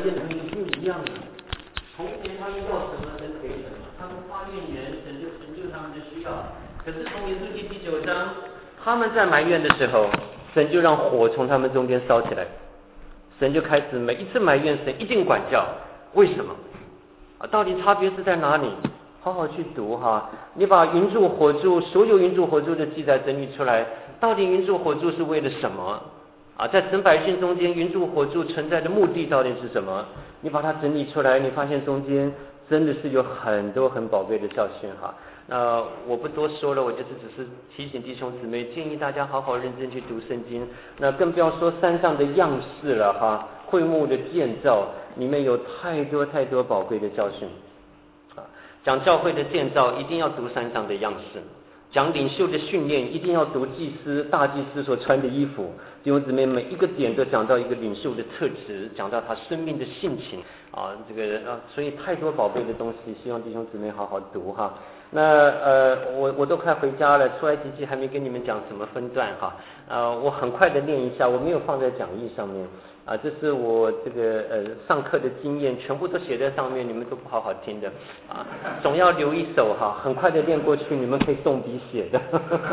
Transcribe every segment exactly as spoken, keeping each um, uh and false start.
变成不一样了。从前他们要什么，神给什么；他们发怨言，神就成就他们的需要。可是从耶稣记第九章，他们在埋怨的时候，神就让火从他们中间烧起来，神就开始每一次埋怨，神一定管教。为什么？啊，到底差别是在哪里？好好去读哈，你把云柱火柱所有云柱火柱的记载整理出来，到底云柱火柱是为了什么？啊，在神百姓中间，云柱火柱存在的目的到底是什么？你把它整理出来，你发现中间真的是有很多很宝贵的教训哈。那我不多说了，我就是只是提醒弟兄姊妹，建议大家好好认真去读圣经。那更不要说山上的样式了哈，会幕的建造里面有太多太多宝贵的教训。啊，讲教会的建造一定要读山上的样式。讲领袖的训练，一定要读祭司、大祭司所穿的衣服。弟兄姊妹，每一个点都讲到一个领袖的特质，讲到他生命的性情啊，这个啊，所以太多宝贝的东西，希望弟兄姊妹好好读哈。那呃，我我都快回家了，出埃及记还没跟你们讲什么分段哈。呃，我很快的念一下，我没有放在讲义上面啊，这是我这个呃上课的经验，全部都写在上面，你们都不好好听的啊，总要留一手哈，很快的念过去，你们可以动笔写的。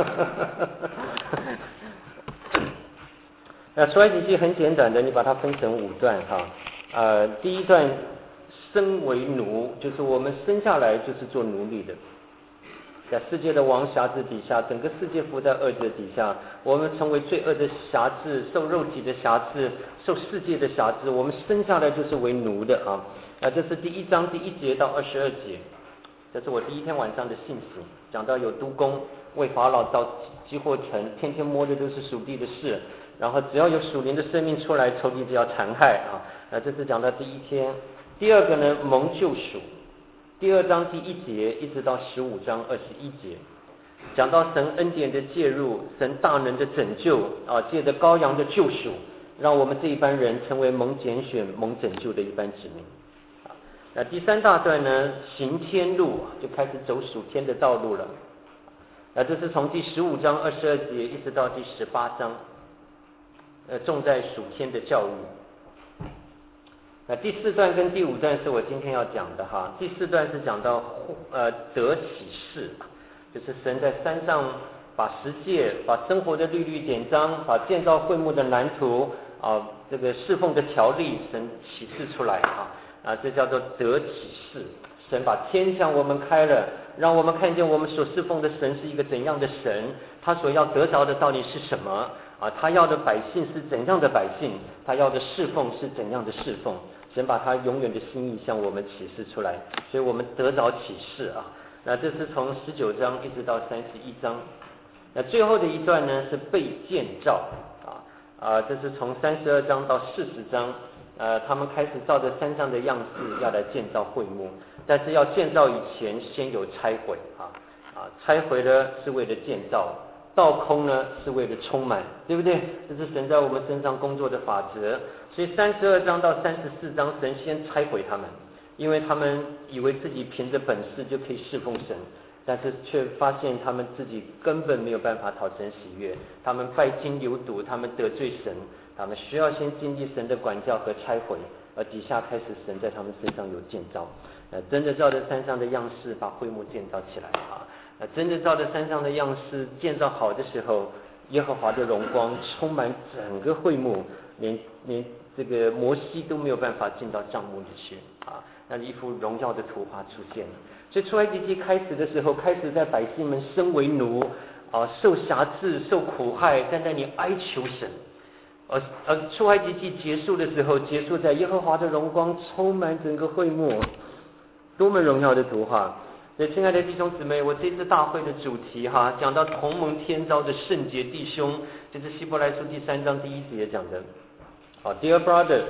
那出埃及记很简短的，你把它分成五段哈。呃，第一段生为奴，就是我们生下来就是做奴隶的。在世界的王辖制底下，整个世界伏在恶者底下，我们成为罪恶的辖制，受肉体的辖制，受世界的辖制，我们生下来就是为奴的啊。啊，这是第一章第一节到二十二节，这是我第一天晚上的信息，讲到有督工为法老造积货城，天天摸的都是属地的事，然后只要有属灵的生命出来，仇敌就要残害啊。啊，这是讲到第一天。第二个呢，蒙救赎。第二章第一节一直到十五章二十一节，讲到神恩典的介入，神大能的拯救啊，借着羔羊的救赎，让我们这一班人成为蒙拣选、蒙拯救的一班子民。啊，那第三大段呢，行天路，就开始走属天的道路了。那这是从第十五章二十二节一直到第十八章，呃，重在属天的教育。那第四段跟第五段是我今天要讲的哈。第四段是讲到呃得启示，就是神在山上把十诫、把生活的律律典章、把建造会幕的蓝图啊，这个侍奉的条例，神启示出来啊啊，这叫做得启示。神把天向我们开了，让我们看见我们所侍奉的神是一个怎样的神，他所要得着的到底是什么啊？他要的百姓是怎样的百姓？他要的侍奉是怎样的侍奉？神把他永远的心意向我们启示出来，所以我们得着启示啊。那这是从十九章一直到三十一章。那最后的一段呢是被建造啊啊，这是从三十二章到四十章。呃，他们开始照着山上的样式要来建造会幕，但是要建造以前先有拆毁啊啊，拆毁呢是为了建造，倒空呢是为了充满，对不对？这是神在我们身上工作的法则。所以三十二章到三十四章，神先拆毁他们，因为他们以为自己凭着本事就可以侍奉神，但是却发现他们自己根本没有办法讨神喜悦，他们拜金流赌，他们得罪神，他们需要先经历神的管教和拆毁，而底下开始神在他们身上有建造，呃，真的照着山上的样式把会幕建造起来啊，呃，真的照着山上的样式建造好的时候，耶和华的荣光充满整个会幕，连连这个摩西都没有办法进到帐幕里去啊，那一幅荣耀的图画出现了。所以出埃及记开始的时候，开始在百姓们身为奴啊，受辖制、受苦害，在那里哀求神。而而出埃及记结束的时候，结束在耶和华的荣光充满整个会幕，多么荣耀的图画！所以，亲爱的弟兄姊妹，我这次大会的主题哈，讲到同盟天召的圣洁弟兄，就是希伯来书第三章第一节讲的。啊 ，Dear brothers,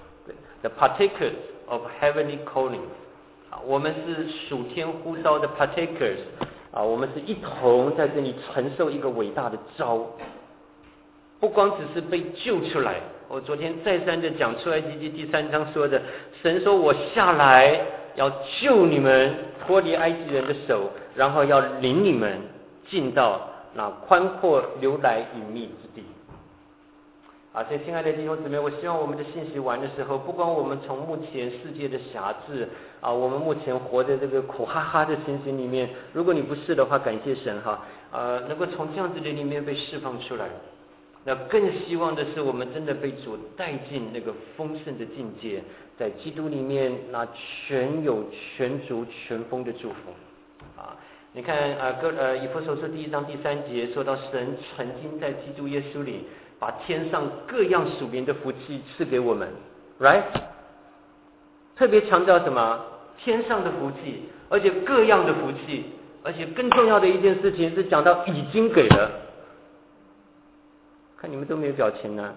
the partakers of heavenly calling。啊，我们是属天呼召的 partakers。啊，我们是一同在这里承受一个伟大的召。不光只是被救出来，我昨天再三的讲出埃及记第三章说的，神说我下来要救你们脱离埃及人的手，然后要领你们进到那宽阔流来隐秘之地。 啊，所以亲爱的弟兄姊妹，我希望我们的信息完的时候，不光我们从目前世界的辖制啊，我们目前活在这个苦哈哈的情形里面，如果你不是的话，感谢神哈，呃，能够从这样子的里面被释放出来。那更希望的是，我们真的被主带进那个丰盛的境界，在基督里面那全有、全足、全丰的祝福啊！你看啊，哥呃，以弗所书第一章第三节说到，神曾经在基督耶稣里，把天上各样属灵的福气赐给我们 ，right？ 特别强调什么？天上的福气，而且各样的福气，而且更重要的一件事情是讲到已经给了。看你们都没有表情呢。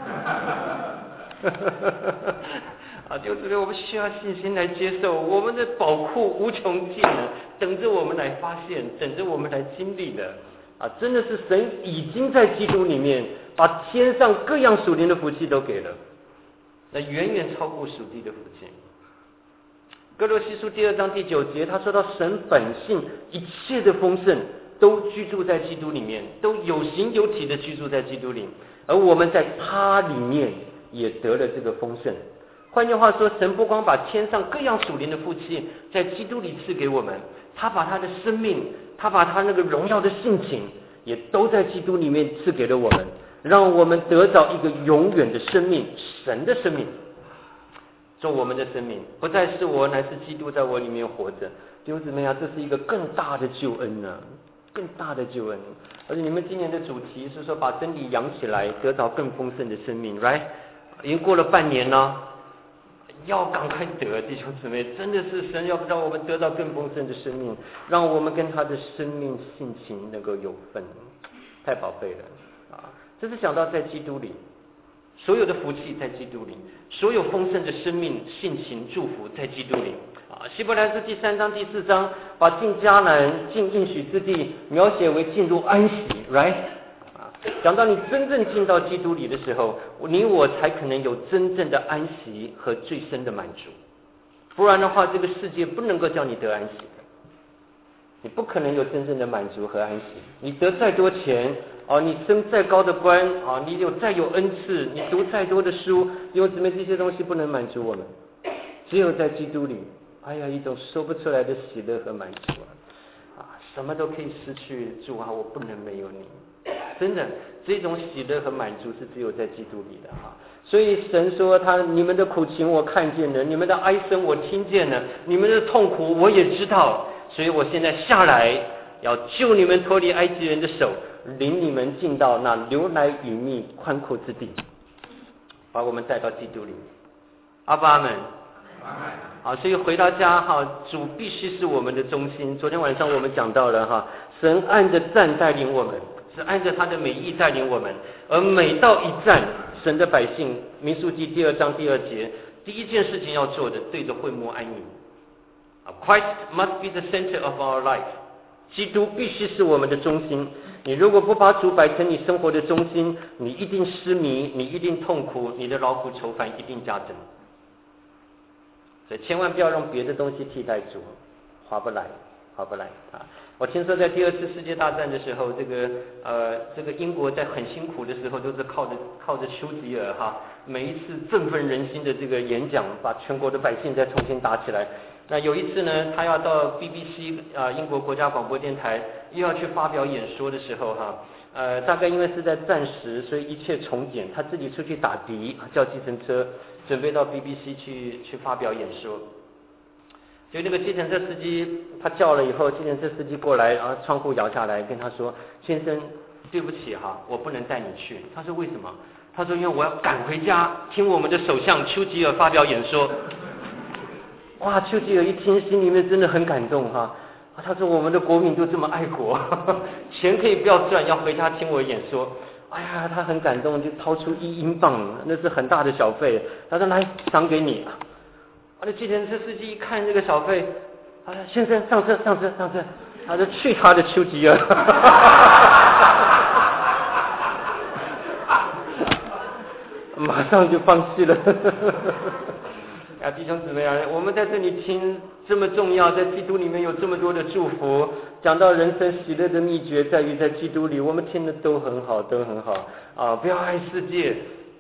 啊，弟兄姊妹，我们需要信心来接受，我们的宝库无穷尽了，等着我们来发现，等着我们来经历的。啊，真的是神已经在基督里面把天上各样属灵的福气都给了，那远远超过属地的福气。哥罗西书第二章第九节，他说到神本性一切的丰盛都居住在基督里面，都有形有体的居住在基督里，而我们在他里面也得了这个丰盛。换句话说，神不光把天上各样属灵的福气在基督里赐给我们，他把他的生命，他把他那个荣耀的性情也都在基督里面赐给了我们，让我们得到一个永远的生命，神的生命做我们的生命，不再是我，乃是基督在我里面活着。弟兄姊妹啊，这是一个更大的救恩啊，更大的救恩。而且你们今年的主题是说把真理养起来，得到更丰盛的生命 ，right？ 已经过了半年了，要赶快得，弟兄姊妹，真的是神要让我们得到更丰盛的生命，让我们跟他的生命性情能够有份，太宝贝了啊！这是想到在基督里。所有的福气在基督里，所有丰盛的生命、性情、祝福在基督里啊！希伯来书第三章、第四章把进迦南、进应许之地描写为进入安息 ，right？ 啊，讲到你真正进到基督里的时候，你我才可能有真正的安息和最深的满足。不然的话，这个世界不能够叫你得安息的，你不可能有真正的满足和安息。你得再多钱。哦，你升再高的官，啊，你有再有恩赐，你读再多的书，弟兄姊妹，这些东西不能满足我们。只有在基督里，哎呀，一种说不出来的喜乐和满足啊！啊，什么都可以失去，主啊，我不能没有你。真的，这种喜乐和满足是只有在基督里的哈。所以神说他，你们的苦情我看见了，你们的哀声我听见了，你们的痛苦我也知道，所以我现在下来要救你们脱离埃及人的手。领你们进到那流奶与蜜宽阔之地，把我们带到基督里。阿爸阿们。好，所以回到家哈，主必须是我们的中心。昨天晚上我们讲到了哈，神按着站带领我们，是按着他的美意带领我们，而每到一站，神的百姓，民数记第二章第二节，第一件事情要做的，对着会幕安营。Christ must be the center of our life。基督必须是我们的中心。你如果不把主摆成你生活的中心，你一定失迷，你一定痛苦，你的劳苦愁烦一定加增。所以千万不要用别的东西替代主，划不来，划不来啊！我听说在第二次世界大战的时候，这个呃，这个英国在很辛苦的时候，都是靠着靠着丘吉尔哈，每一次振奋人心的这个演讲，把全国的百姓再重新打起来。那有一次呢，他要到 B B C 啊、呃、英国国家广播电台又要去发表演说的时候哈，呃，大概因为是在战时，所以一切从简，他自己出去打的，叫计程车，准备到 B B C 去去发表演说。就那个计程车司机，他叫了以后，计程车司机过来，然后窗户摇下来跟他说：“先生，对不起哈，我不能带你去。”他说：“为什么？”他说：“因为我要赶回家听我们的首相丘吉尔发表演说。”哇，丘吉尔一听，心里面真的很感动哈。他说：“我们的国民都这么爱国，呵呵钱可以不要赚，要回家听我演说。”哎呀，他很感动，就掏出一英镑，那是很大的小费。他说：“来，赏给你。”那计程车司机一看这个小费，他说：“先生，上车，上车，上车。”他说：“去他的丘吉尔！”马上就放弃了。啊，弟兄姊妹啊，我们在这里听这么重要，在基督里面有这么多的祝福，讲到人生喜乐的秘诀在于在基督里，我们听的都很好，都很好啊！不要爱世界，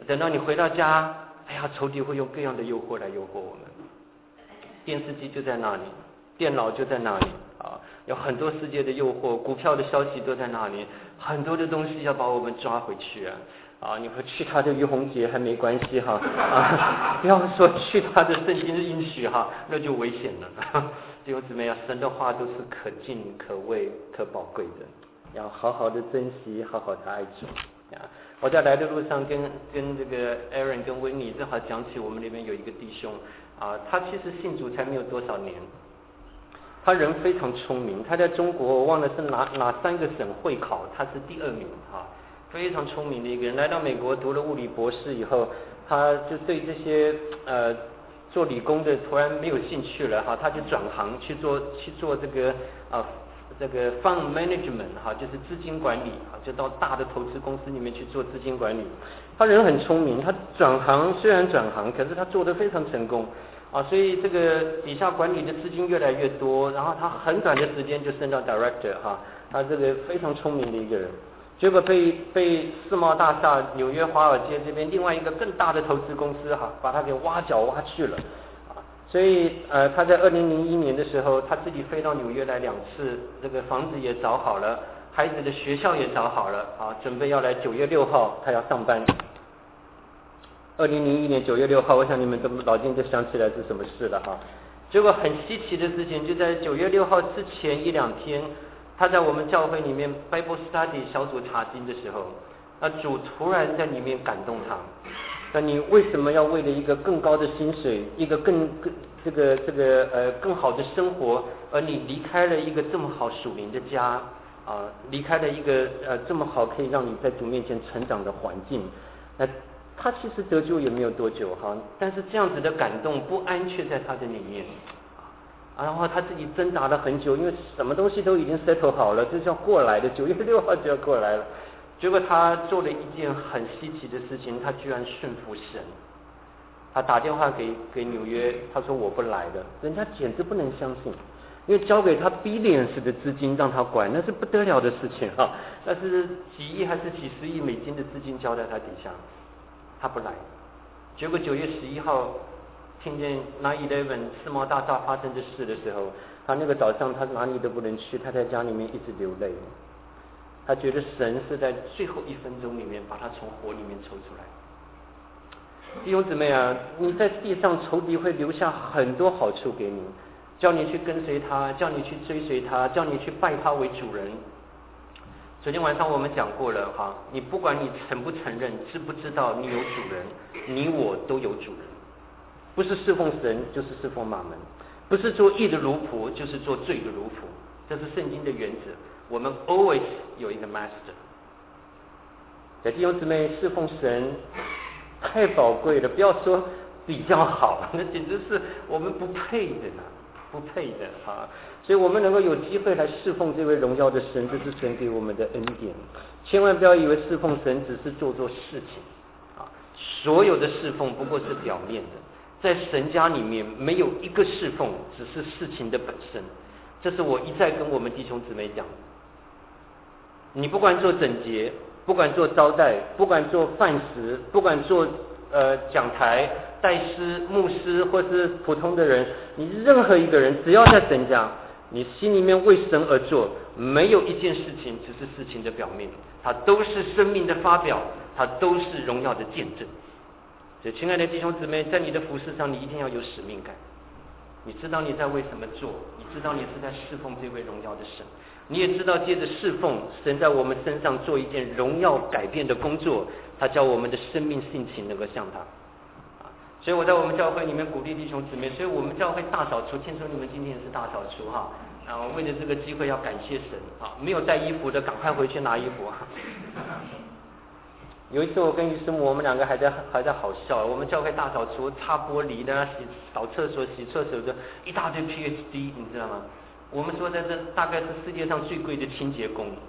等到你回到家，哎呀，仇敌会用各样的诱惑来诱惑我们。电视机就在那里，电脑就在那里啊，有很多世界的诱惑，股票的消息都在那里，很多的东西要把我们抓回去啊。啊，你会去他的于洪节还没关系哈，啊，不要说去他的圣经的应许哈，那就危险了。弟兄姊妹啊，神的话都是可敬、可畏、可宝贵的，要好好的珍惜，好好的爱主啊。我在来的路上跟跟这个 Aaron 跟温妮正好讲起我们那边有一个弟兄啊，他其实信主才没有多少年，他人非常聪明，他在中国我忘了是哪哪三个省会考，他是第二名啊。非常聪明的一个人，来到美国读了物理博士以后，他就对这些呃做理工的突然没有兴趣了哈，他就转行去做去做这个啊、呃、这个 fund management 哈，就是资金管理啊，就到大的投资公司里面去做资金管理。他人很聪明，他转行虽然转行，可是他做得非常成功啊，所以这个底下管理的资金越来越多，然后他很短的时间就升到 director 哈，他这个非常聪明的一个人。结果被被世贸大厦纽约华尔街这边另外一个更大的投资公司哈，把他给挖角挖去了啊，所以呃他在二零零一年的时候，他自己飞到纽约来两次，这个房子也找好了，孩子的学校也找好了啊，准备要来九月六号他要上班。二零零一年九月六号，我想你们都老金都想起来是什么事了哈。结果很稀奇的事情，就在九月六号之前一两天。他在我们教会里面 Bible Study 小组查经的时候，那主突然在里面感动他，那你为什么要为了一个更高的薪水，一个更更这个这个呃更好的生活，而你离开了一个这么好属灵的家啊，离开了一个呃这么好可以让你在主面前成长的环境？那他其实得救也没有多久哈，但是这样子的感动不安却在他的里面。然后他自己挣扎了很久，因为什么东西都已经 settle 好了，就是要过来的，九月六号就要过来了。结果他做了一件很稀奇的事情，他居然顺服神。他打电话给给纽约，他说我不来了，人家简直不能相信，因为交给他 billions 的资金让他管，那是不得了的事情啊，那是几亿还是几十亿美金的资金交在他底下，他不来。结果九月十一号。听见 nine eleven 世贸大厦发生的事的时候，他那个早上他哪里都不能去，他在家里面一直流泪。他觉得神是在最后一分钟里面把他从火里面抽出来。弟兄姊妹啊，你在地上仇敌会留下很多好处给你，叫你去跟随他，叫你去追随他，叫你去拜他为主人。昨天晚上我们讲过了哈，你不管你承不承认，知不知道你有主人，你我都有主人。不是侍奉神就是侍奉马门，不是做义的奴仆就是做罪的奴仆，这是圣经的原则。我们 always 有一个 master。在弟兄姊妹，侍奉神太宝贵了，不要说比较好，那简直是我们不配的呢，不配的啊！所以我们能够有机会来侍奉这位荣耀的神，这是神给我们的恩典。千万不要以为侍奉神只是做做事情啊，所有的侍奉不过是表面的。在神家里面，没有一个侍奉只是事情的本身，这是我一再跟我们弟兄姊妹讲。你不管做整洁，不管做招待，不管做饭食，不管做呃讲台、带师、牧师，或是普通的人，你任何一个人，只要在神家，你心里面为神而做，没有一件事情只是事情的表面，它都是生命的发表，它都是荣耀的见证。所以亲爱的弟兄姊妹，在你的服事上，你一定要有使命感。你知道你在为什么做，你知道你是在侍奉这位荣耀的神，你也知道借着侍奉，神在我们身上做一件荣耀改变的工作，他叫我们的生命性情能够像他。所以我在我们教会里面鼓励弟兄姊妹，所以我们教会大扫除，听说你们今天也是大扫除哈，啊，为了这个机会要感谢神啊，没有带衣服的赶快回去拿衣服。有一次我跟于师母，我们两个还在还在好笑。我们教会大扫除，擦玻璃的、洗扫厕所、洗厕所的，一大堆 P H D， 你知道吗？我们说在这大概是世界上最贵的清洁工。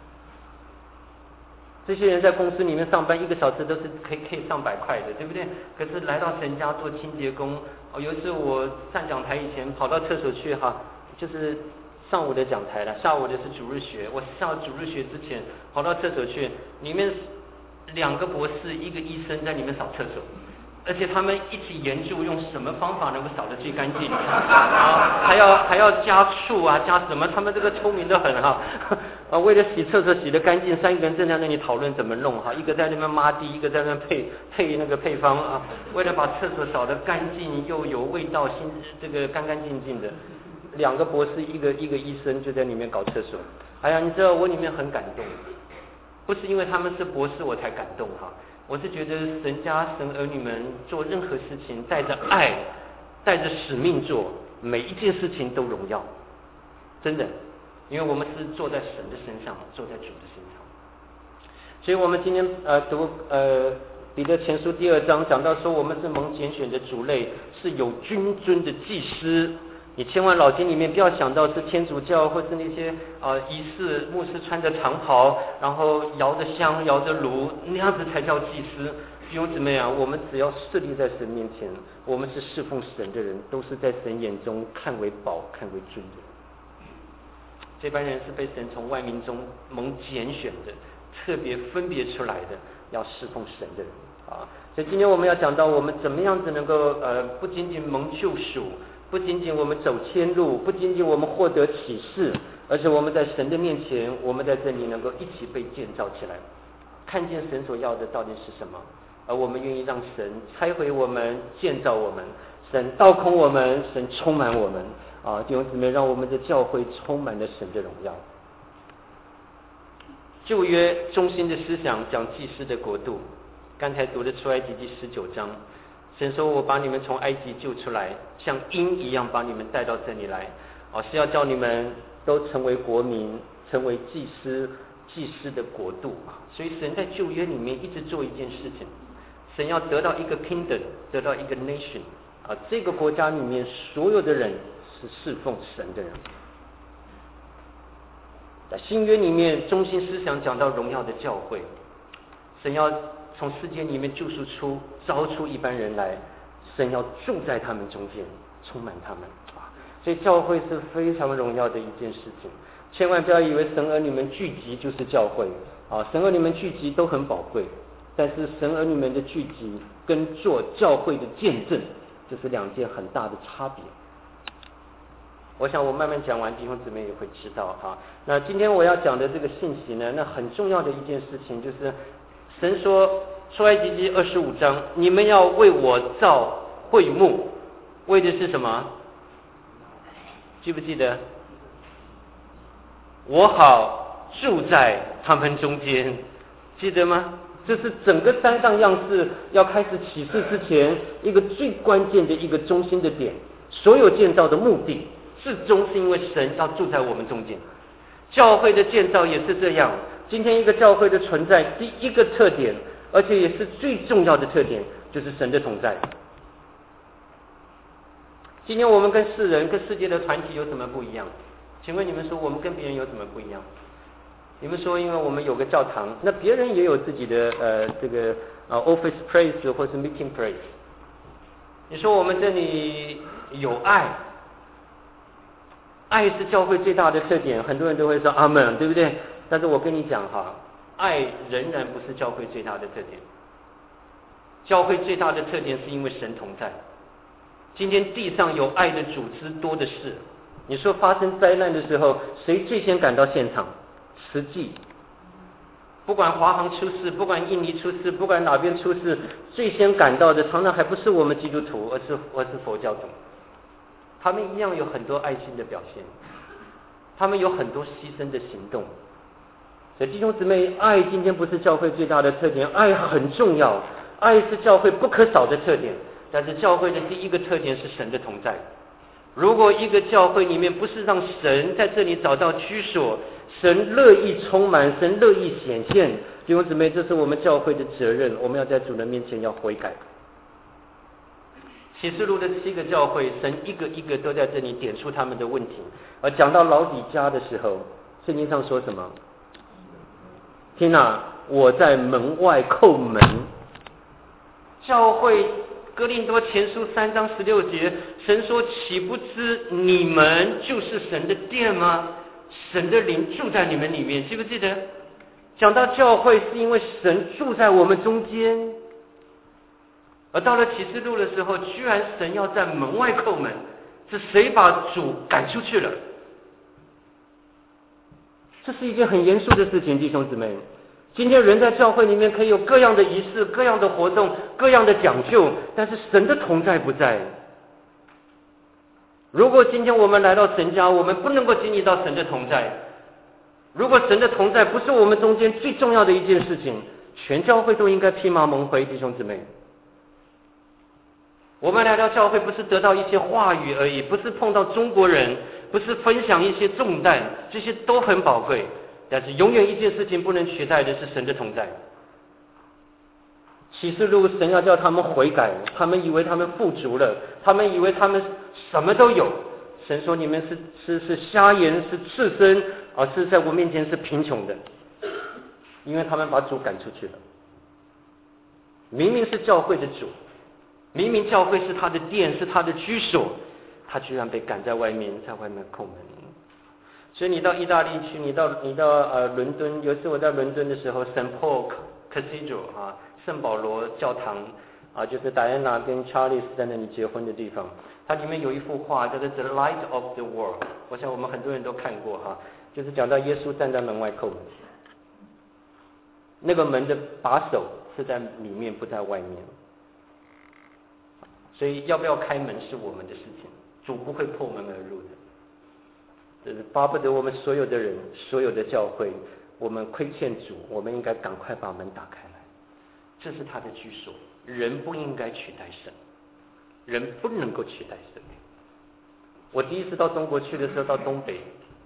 这些人在公司里面上班，一个小时都是可以可以上百块的，对不对？可是来到神家做清洁工，哦，有一次我上讲台以前跑到厕所去哈，就是上午的讲台了，下午的是主日学。我下主日学之前跑到厕所去，里面两个博士，一个医生在里面扫厕所。而且他们一起研究用什么方法能够扫得最干净啊，还要还要加醋啊，加什么？他们这个聪明得很哈啊！为了洗厕所洗得干净，三个人正在那里讨论怎么弄哈，一个在那边抹地，一个在那边配配那个配方啊。为了把厕所扫得干净又有味道，新这个干干净净的，两个博士，一个一个医生就在里面搞厕所。哎呀，你知道我里面很感动，不是因为他们是博士我才感动哈。我是觉得神家神儿女们做任何事情带着爱，带着使命做，每一件事情都荣耀，真的，因为我们是坐在神的身上，坐在主的身上。所以我们今天呃读呃彼得前书第二章讲到说，我们是蒙拣选的族类，是有君尊的祭司。你千万脑筋里面不要想到是天主教或是那些啊、呃、仪式牧师穿着长袍，然后摇着香摇着炉，那样子才叫祭司。弟兄姊妹啊，我们只要设立在神面前，我们是侍奉神的人，都是在神眼中看为宝看为尊的。这班人是被神从万民中蒙拣选的，特别分别出来的，要侍奉神的人啊。所以今天我们要讲到我们怎么样子能够呃不仅仅蒙救赎，不仅仅我们走天路，不仅仅我们获得启示，而且我们在神的面前，我们在这里能够一起被建造起来，看见神所要的到底是什么，而我们愿意让神拆毁我们，建造我们，神倒空我们，神充满我们啊！弟兄姊妹，让我们的教会充满了神的荣耀。旧约中心的思想讲祭司的国度，刚才读的出埃及记十九章。神说，我把你们从埃及救出来，像鹰一样把你们带到这里来，哦，是要叫你们都成为国民，成为祭司，祭司的国度啊。所以神在旧约里面一直做一件事情，神要得到一个 kingdom， 得到一个 nation 啊，这个国家里面所有的人是侍奉神的人。在新约里面，中心思想讲到荣耀的教会，神要从世界里面救赎出、招出一般人来，神要住在他们中间，充满他们啊！所以教会是非常荣耀的一件事情。千万不要以为神儿女们聚集就是教会啊！神儿女们聚集都很宝贵，但是神儿女们的聚集跟做教会的见证，这是两件很大的差别。我想我慢慢讲完，弟兄姊妹也会知道啊。那今天我要讲的这个信息呢，那很重要的一件事情就是。神说，出埃及记二十五章，你们要为我造会幕，为的是什么？记不记得？我好住在他们中间，记得吗？这是整个三上样式要开始启示之前一个最关键的一个中心的点。所有建造的目的，至终是因为神要住在我们中间。教会的建造也是这样。今天一个教会的存在，第一个特点，而且也是最重要的特点，就是神的同在。今天我们跟世人、跟世界的团体有什么不一样？请问你们说我们跟别人有什么不一样？你们说，因为我们有个教堂，那别人也有自己的呃这个呃 office place 或是 meeting place。你说我们这里有爱，爱是教会最大的特点，很多人都会说阿门，对不对？但是我跟你讲哈，爱仍然不是教会最大的特点。教会最大的特点是因为神同在。今天地上有爱的组织多的是。你说发生灾难的时候，谁最先赶到现场？实际，不管华航出事，不管印尼出事，不管哪边出事，最先赶到的常常还不是我们基督徒，而是而是佛教徒。他们一样有很多爱心的表现，他们有很多牺牲的行动。所以弟兄姊妹，爱今天不是教会最大的特点，爱很重要，爱是教会不可少的特点。但是教会的第一个特点是神的同在。如果一个教会里面不是让神在这里找到居所，神乐意充满，神乐意显现，弟兄姊妹，这是我们教会的责任，我们要在主人面前要悔改。启示录的七个教会，神一个一个都在这里点出他们的问题。而讲到老底嘉的时候，圣经上说什么？听啊，我在门外叩门。教会哥林多前书三章十六节，神说：“岂不知你们就是神的殿吗？神的灵住在你们里面。”记不记得？ 讲到教会，是因为神住在我们中间。而到了启示录的时候，居然神要在门外叩门，是谁把主赶出去了？这是一件很严肃的事情，弟兄姊妹。今天人在教会里面可以有各样的仪式、各样的活动、各样的讲究，但是神的同在不在。如果今天我们来到神家，我们不能够经历到神的同在。如果神的同在不是我们中间最重要的一件事情，全教会都应该披麻蒙灰，弟兄姊妹。我们来到教会不是得到一些话语而已，不是碰到中国人，不是分享一些重担，这些都很宝贵，但是永远一件事情不能取代的是神的同在。启示录神要叫他们悔改，他们以为他们富足了，他们以为他们什么都有，神说你们是是是瞎眼，是赤身，而是在我面前是贫穷的，因为他们把主赶出去了。明明是教会的主，明明教会是他的殿，是他的居所，他居然被赶在外面，在外面叩门。所以你到意大利去，你到你到呃伦敦，有一次我在伦敦的时候 ，Saint Paul Cathedral 啊，圣保罗教堂啊，就是戴安娜跟查理斯在那里结婚的地方。它里面有一幅画叫做 The Light of the World， 我想我们很多人都看过哈，就是讲到耶稣站在门外叩门，那个门的把手是在里面，不在外面。所以要不要开门是我们的事情，主不会破门而入的。这是巴不得我们所有的人，所有的教会，我们亏欠主，我们应该赶快把门打开来。这是他的居所，人不应该取代神，人不能够取代神。我第一次到中国去的时候，到东北，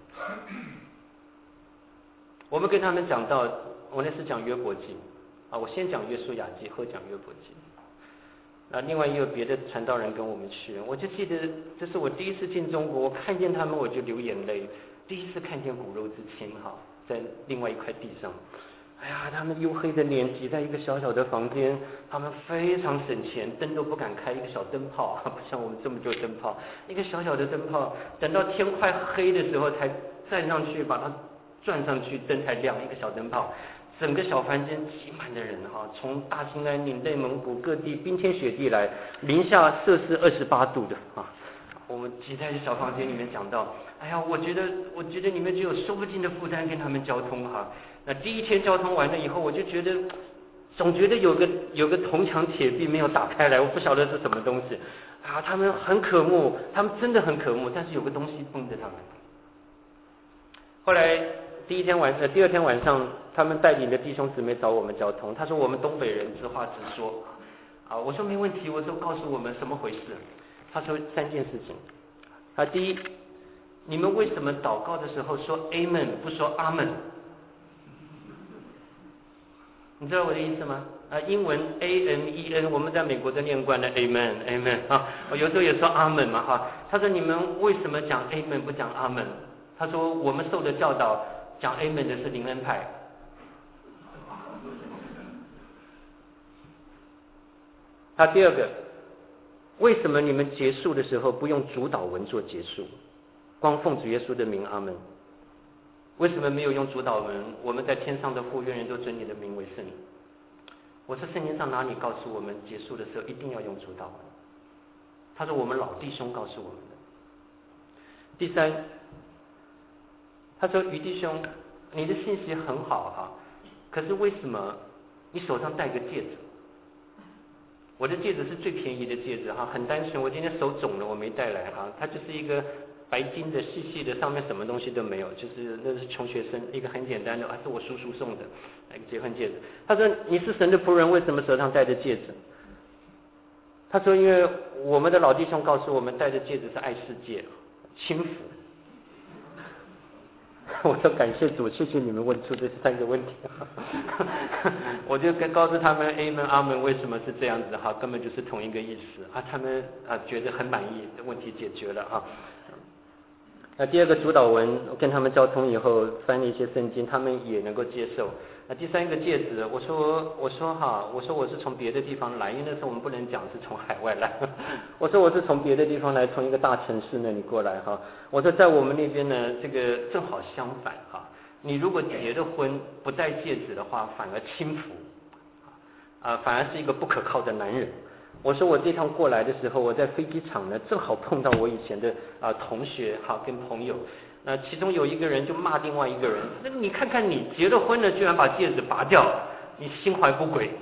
我们跟他们讲到，我那次讲约伯记啊，我先讲约书亚记，后讲约伯记。啊，另外也有别的传道人跟我们去，我就记得这是我第一次进中国，我看见他们我就流眼泪，第一次看见骨肉之亲哈，在另外一块地上，哎呀，他们黝黑的脸挤在一个小小的房间，他们非常省钱，灯都不敢开，一个小灯泡，不像我们这么多灯泡，一个小小的灯泡，等到天快黑的时候才站上去把它转上去，灯才亮，一个小灯泡。整个小房间挤满的人哈，从大兴安岭、内蒙古各地冰天雪地来，零下摄氏二十八度的啊，我们挤在小房间里面讲到，哎呀，我觉得我觉得你们就有说不尽的负担跟他们交通哈。那第一天交通完了以后，我就觉得总觉得有个有个铜墙铁壁没有打开来，我不晓得是什么东西啊。他们很渴慕，他们真的很渴慕，但是有个东西绷着他们。后来第一天晚上，第二天晚上，他们带领的弟兄姊妹找我们交通。他说我们东北人直话直说，啊，我说没问题，我说告诉我们什么回事。他说三件事情。啊，第一，你们为什么祷告的时候说 Amen 不说阿门？你知道我的意思吗？啊，英文 A M E N， 我们在美国都念惯了 Amen Amen 啊，我有时候也说阿门嘛哈。他说你们为什么讲 Amen 不讲阿门？他说我们受的教导。讲 Amen 的是灵恩派。他第二个，为什么你们结束的时候不用主导文做结束，光奉主耶稣的名阿门？为什么没有用主导文？我们在天上的父，愿人都尊你的名为圣。我说圣经上哪里告诉我们结束的时候一定要用主导文？他说我们老弟兄告诉我们的。第三，他说于弟兄，你的信息很好哈，可是为什么你手上戴个戒指？我的戒指是最便宜的戒指哈，很单纯，我今天手肿了我没带来哈，它就是一个白金的细细的，上面什么东西都没有，就是那是穷学生一个很简单的，还是我叔叔送的一个结婚戒指。他说你是神的仆人，为什么手上戴着戒指？他说因为我们的老弟兄告诉我们戴着戒指是爱世界轻浮。我说感谢主，谢谢你们问出这三个问题。我就跟告诉他们 Amen 阿门为什么是这样子哈，根本就是同一个意思啊。他们啊觉得很满意，问题解决了啊。那第二个主导文跟他们交通以后翻了一些圣经，他们也能够接受。那第三个戒指，我说我说哈，我说我是从别的地方来，因为那时候我们不能讲是从海外来。我说我是从别的地方来，从一个大城市那里过来哈。我说在我们那边呢，这个正好相反哈。 你如果结了婚不戴戒指的话，反而轻浮，啊，反而是一个不可靠的男人。我说我这趟过来的时候，我在飞机场呢，正好碰到我以前的啊同学哈跟朋友，那其中有一个人就骂另外一个人，那你看看你结了婚了，居然把戒指拔掉，你心怀不轨。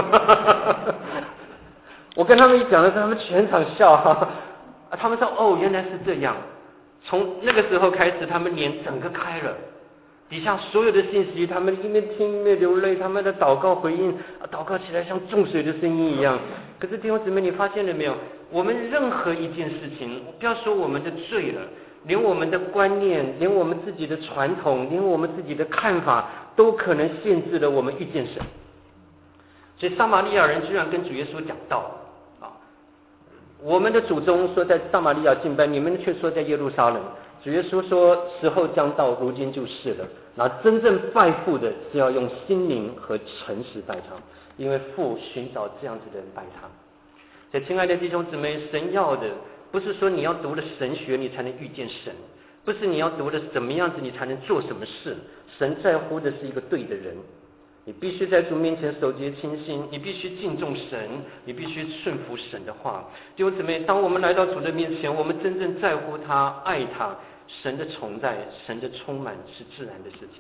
我跟他们一讲的时候，他们全场笑哈，他们说哦原来是这样。从那个时候开始，他们脸整个开了。底下所有的信息，他们一面听一面流泪，他们的祷告回应，祷告起来像重水的声音一样。可是弟兄姊妹，你发现了没有？我们任何一件事情，不要说我们的罪了，连我们的观念，连我们自己的传统，连我们自己的看法，都可能限制了我们遇见神。所以撒玛利亚人居然跟主耶稣讲道啊，我们的祖宗说在撒玛利亚敬拜，你们却说在耶路撒冷。主耶稣说时候将到，如今就是了。那真正拜父的是要用心灵和诚实拜他，因为父寻找这样子的人拜他。所以亲爱的弟兄姊妹，神要的不是说你要读了神学你才能遇见神，不是你要读了怎么样子你才能做什么事，神在乎的是一个对的人。你必须在主面前守节清心，你必须敬重神，你必须顺服神的话。弟兄姊妹，当我们来到主的面前，我们真正在乎他，爱他，神的同在，神的充满是自然的事情。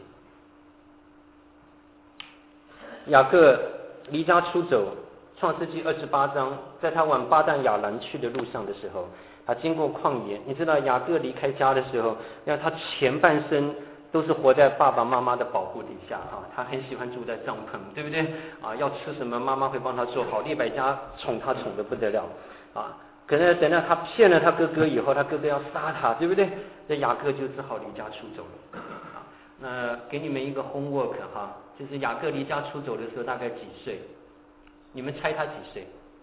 雅各离家出走，创世纪二十八章，在他往巴旦亚兰去的路上的时候，他经过旷野。你知道雅各离开家的时候，那他前半生都是活在爸爸妈妈的保护底下啊，他很喜欢住在帐篷，对不对啊？要吃什么，妈妈会帮他做好，利百加宠他宠得不得了啊。可是等到他骗了他哥哥以后，他哥哥要杀他，对不对？那雅各就只好离家出走了。啊，那给你们一个 homework 哈，就是雅各离家出走的时候大概几岁？你们猜他几岁？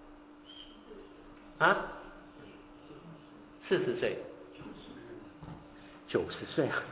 啊？四十岁。九十岁啊，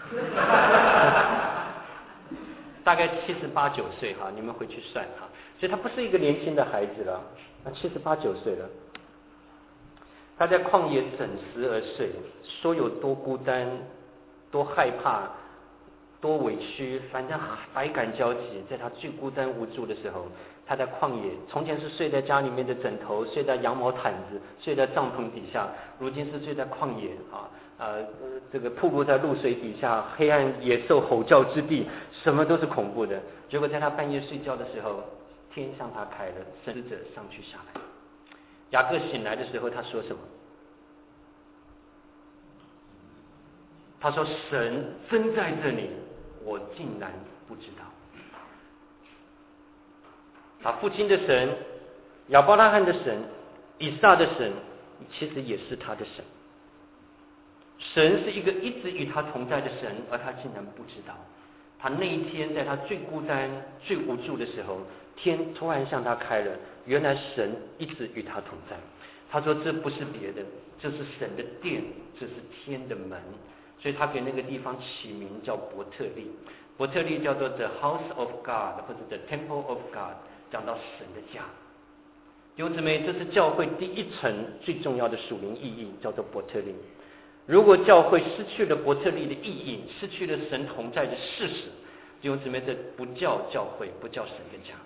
大概七十八九岁哈，你们回去算哈。所以他不是一个年轻的孩子了，他七十八九岁了。他在旷野枕食而睡，说有多孤单，多害怕，多委屈，反正百感交集。在他最孤单无助的时候，他在旷野，从前是睡在家里面的枕头，睡在羊毛毯子，睡在帐篷底下，如今是睡在旷野啊。呃，这个暴露在露水底下，黑暗野兽吼叫之地，什么都是恐怖的。结果在他半夜睡觉的时候，天向他开了，使者上去下来。雅各醒来的时候，他说什么？他说：“神真在这里，我竟然不知道。”他父亲的神，亚伯拉罕的神，以撒的神，其实也是他的神。神是一个一直与他同在的神，而他竟然不知道。他那一天在他最孤单最无助的时候，天突然向他开了，原来神一直与他同在。他说这不是别的，这是神的殿，这是天的门。所以他给那个地方起名叫伯特利。伯特利叫做 The House of God 或者 The Temple of God， 讲到神的家。弟兄姊妹，这是教会第一层最重要的属灵意义，叫做伯特利。如果教会失去了伯特利的意义，失去了神同在的事实，弟兄姊妹，这不叫教会，不叫神的家。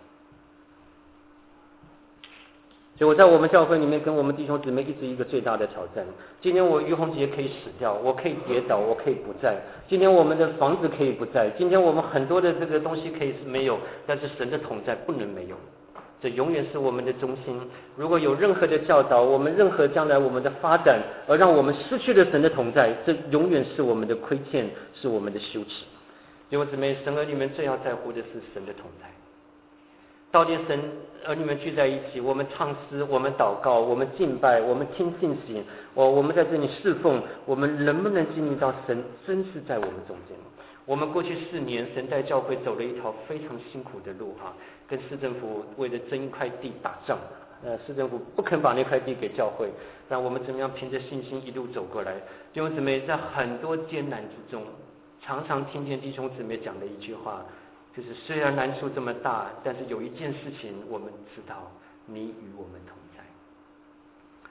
所以我在我们教会里面跟我们弟兄姊妹一直一个最大的挑战。今天我于洪杰可以死掉，我可以跌倒，我可以不在。今天我们的房子可以不在，今天我们很多的这个东西可以是没有，但是神的同在不能没有。这永远是我们的中心。如果有任何的教导，我们任何将来我们的发展，而让我们失去了神的同在，这永远是我们的亏欠，是我们的羞耻。弟兄姊妹，神儿女们最要在乎的是神的同在。到底神儿女们聚在一起，我们唱诗，我们祷告，我们敬拜，我们听信息，我我们在这里侍奉，我们能不能经历到神真是在我们中间？我们过去四年，神带教会走了一条非常辛苦的路哈，跟市政府为了争一块地打仗，呃，市政府不肯把那块地给教会，让我们怎么样凭着信心一路走过来？弟兄姊妹，在很多艰难之中，常常听见弟兄姊妹讲的一句话，就是虽然难处这么大，但是有一件事情我们知道，你与我们同在。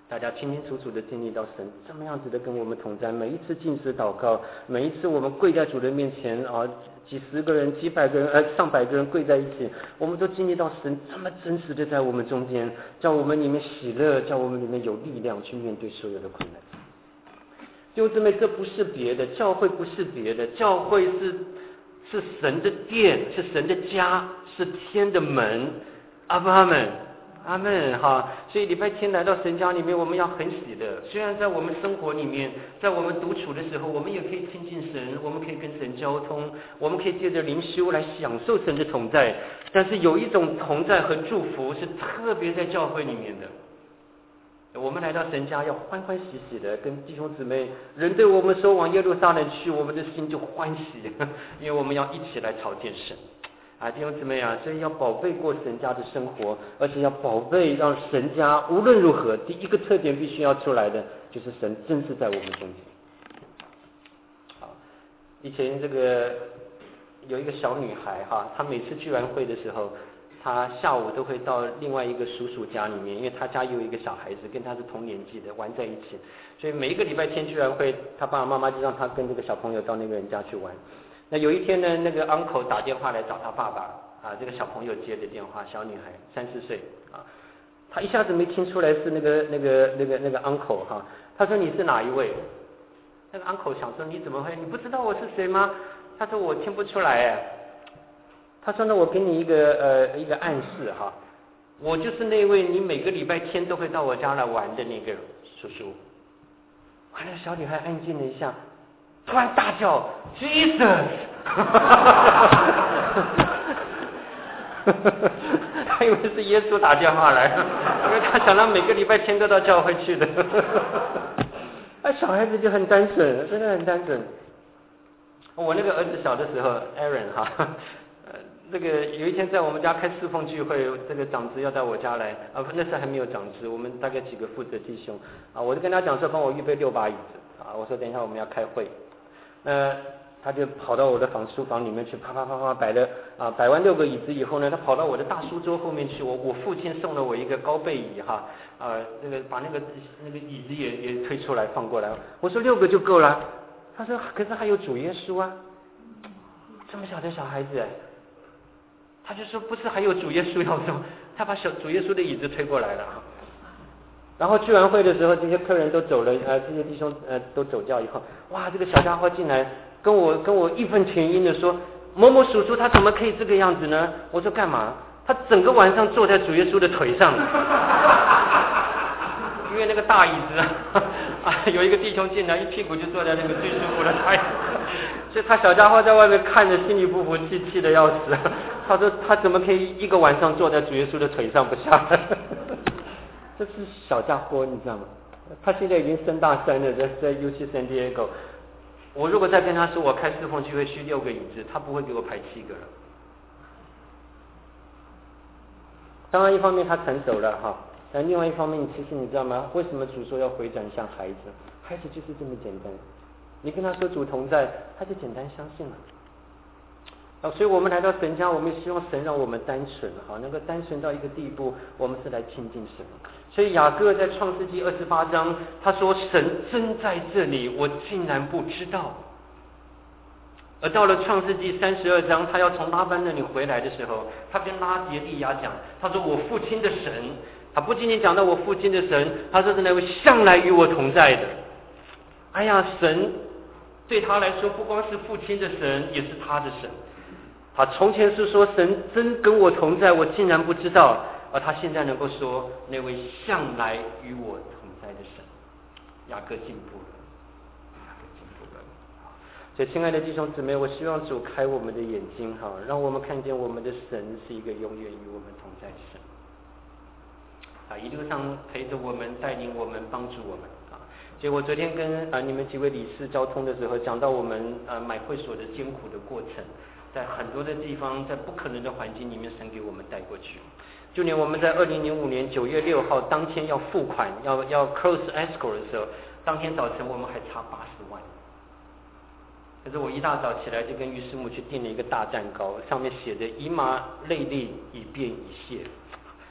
大家清清楚楚的经历到神这么样子的跟我们同在，每一次禁食祷告，每一次我们跪在主的面前啊，几十个人、几百个人、呃上百个人跪在一起，我们都经历到神这么真实的在我们中间，叫我们里面喜乐，叫我们里面有力量去面对所有的困难。弟兄姊妹，这不是别的，教会不是别的，教会是是神的殿，是神的家，是天的门。阿爸阿们。阿们哈，所以礼拜天来到神家里面，我们要很喜乐。虽然在我们生活里面，在我们独处的时候，我们也可以亲近神，我们可以跟神交通，我们可以借着灵修来享受神的同在。但是有一种同在和祝福是特别在教会里面的。我们来到神家要欢欢喜喜的跟弟兄姊妹，人对我们说往耶路撒冷去，我们的心就欢喜，因为我们要一起来朝见神。啊，弟兄姊妹啊，所以要宝贝过神家的生活，而且要宝贝让神家无论如何，第一个特点必须要出来的，就是神真是在我们中间。好，以前这个有一个小女孩哈，她每次聚完会的时候，她下午都会到另外一个叔叔家里面，因为她家有一个小孩子跟她是同年纪的，玩在一起，所以每一个礼拜天聚完会，她爸爸妈妈就让她跟这个小朋友到那个人家去玩。那有一天呢，那个 uncle 打电话来找他爸爸啊，这个小朋友接的电话，小女孩三四岁啊，他一下子没听出来是那个那个那个那个 uncle 哈，他说你是哪一位？那个 uncle 想说你怎么会？你不知道我是谁吗？他说我听不出来哎。他说呢，我给你一个呃一个暗示哈，我就是那位你每个礼拜天都会到我家来玩的那个叔叔。哇，那个小女孩安静了一下。突然大叫 Jesus 他以为是耶稣打电话来，因为他想让每个礼拜天都到教会去的那小孩子就很单纯，真的很单纯。我那个儿子小的时候 Aaron 哈，这个有一天在我们家开侍奉聚会，这个长子要到我家来啊，那时候还没有长子，我们大概几个负责弟兄啊，我就跟他讲说帮我预备六把椅子啊，我说等一下我们要开会。呃，他就跑到我的房书房里面去，啪啪啪啪摆了啊，摆完六个椅子以后呢，他跑到我的大书桌后面去。我我父亲送了我一个高背椅哈，啊，那个把那个那个椅子也也推出来放过来。我说六个就够了，他说可是还有主耶稣啊，这么小的小孩子，他就说不是还有主耶稣要送，他把小主耶稣的椅子推过来了。然后聚完会的时候，这些客人都走了，呃，这些弟兄呃都走掉以后，哇，这个小家伙进来跟我跟我义愤填膺的说，某某叔叔他怎么可以这个样子呢？我说干嘛？他整个晚上坐在主耶稣的腿上，因为那个大椅子啊，有一个弟兄进来，一屁股就坐在那个最舒服的大椅子，所以他小家伙在外面看着心里不服气，气得要死。他说他怎么可以一个晚上坐在主耶稣的腿上不下来？这是小家伙，你知道吗？他现在已经升大三了，在在 U C San Diego。我如果再跟他说我开侍奉聚会需六个椅子，他不会给我排七个了。当然，一方面他成熟了哈，但另外一方面，其实你知道吗？为什么主说要回转向孩子？孩子就是这么简单。你跟他说主同在，他就简单相信了。啊，所以我们来到神家，我们希望神让我们单纯，好，能够单纯到一个地步，我们是来亲近神。所以雅各在创世纪二十八章，他说神真在这里，我竟然不知道。而到了创世纪三十二章，他要从拉班那里回来的时候，他跟拉杰利亚讲，他说我父亲的神，他不仅仅讲到我父亲的神，他说是那位向来与我同在的。哎呀，神对他来说不光是父亲的神，也是他的神。他从前是说神真跟我同在，我竟然不知道，而他现在能够说那位向来与我同在的神。雅各进步了，雅各进步了。所以亲爱的弟兄姊妹，我希望主开我们的眼睛哈，让我们看见我们的神是一个永远与我们同在的神。啊，一路上陪着我们，带领我们，帮助我们啊。所以我昨天跟啊你们几位理事交通的时候，讲到我们呃买会所的艰苦的过程。在很多的地方，在不可能的环境里面，神给我们带过去。就连我们在二零零五年九月六号当天要付款，要要 close escrow 的时候，当天早晨我们还差八十万。可是我一大早起来就跟于师母去订了一个大蛋糕，上面写着以马内利，以便以谢。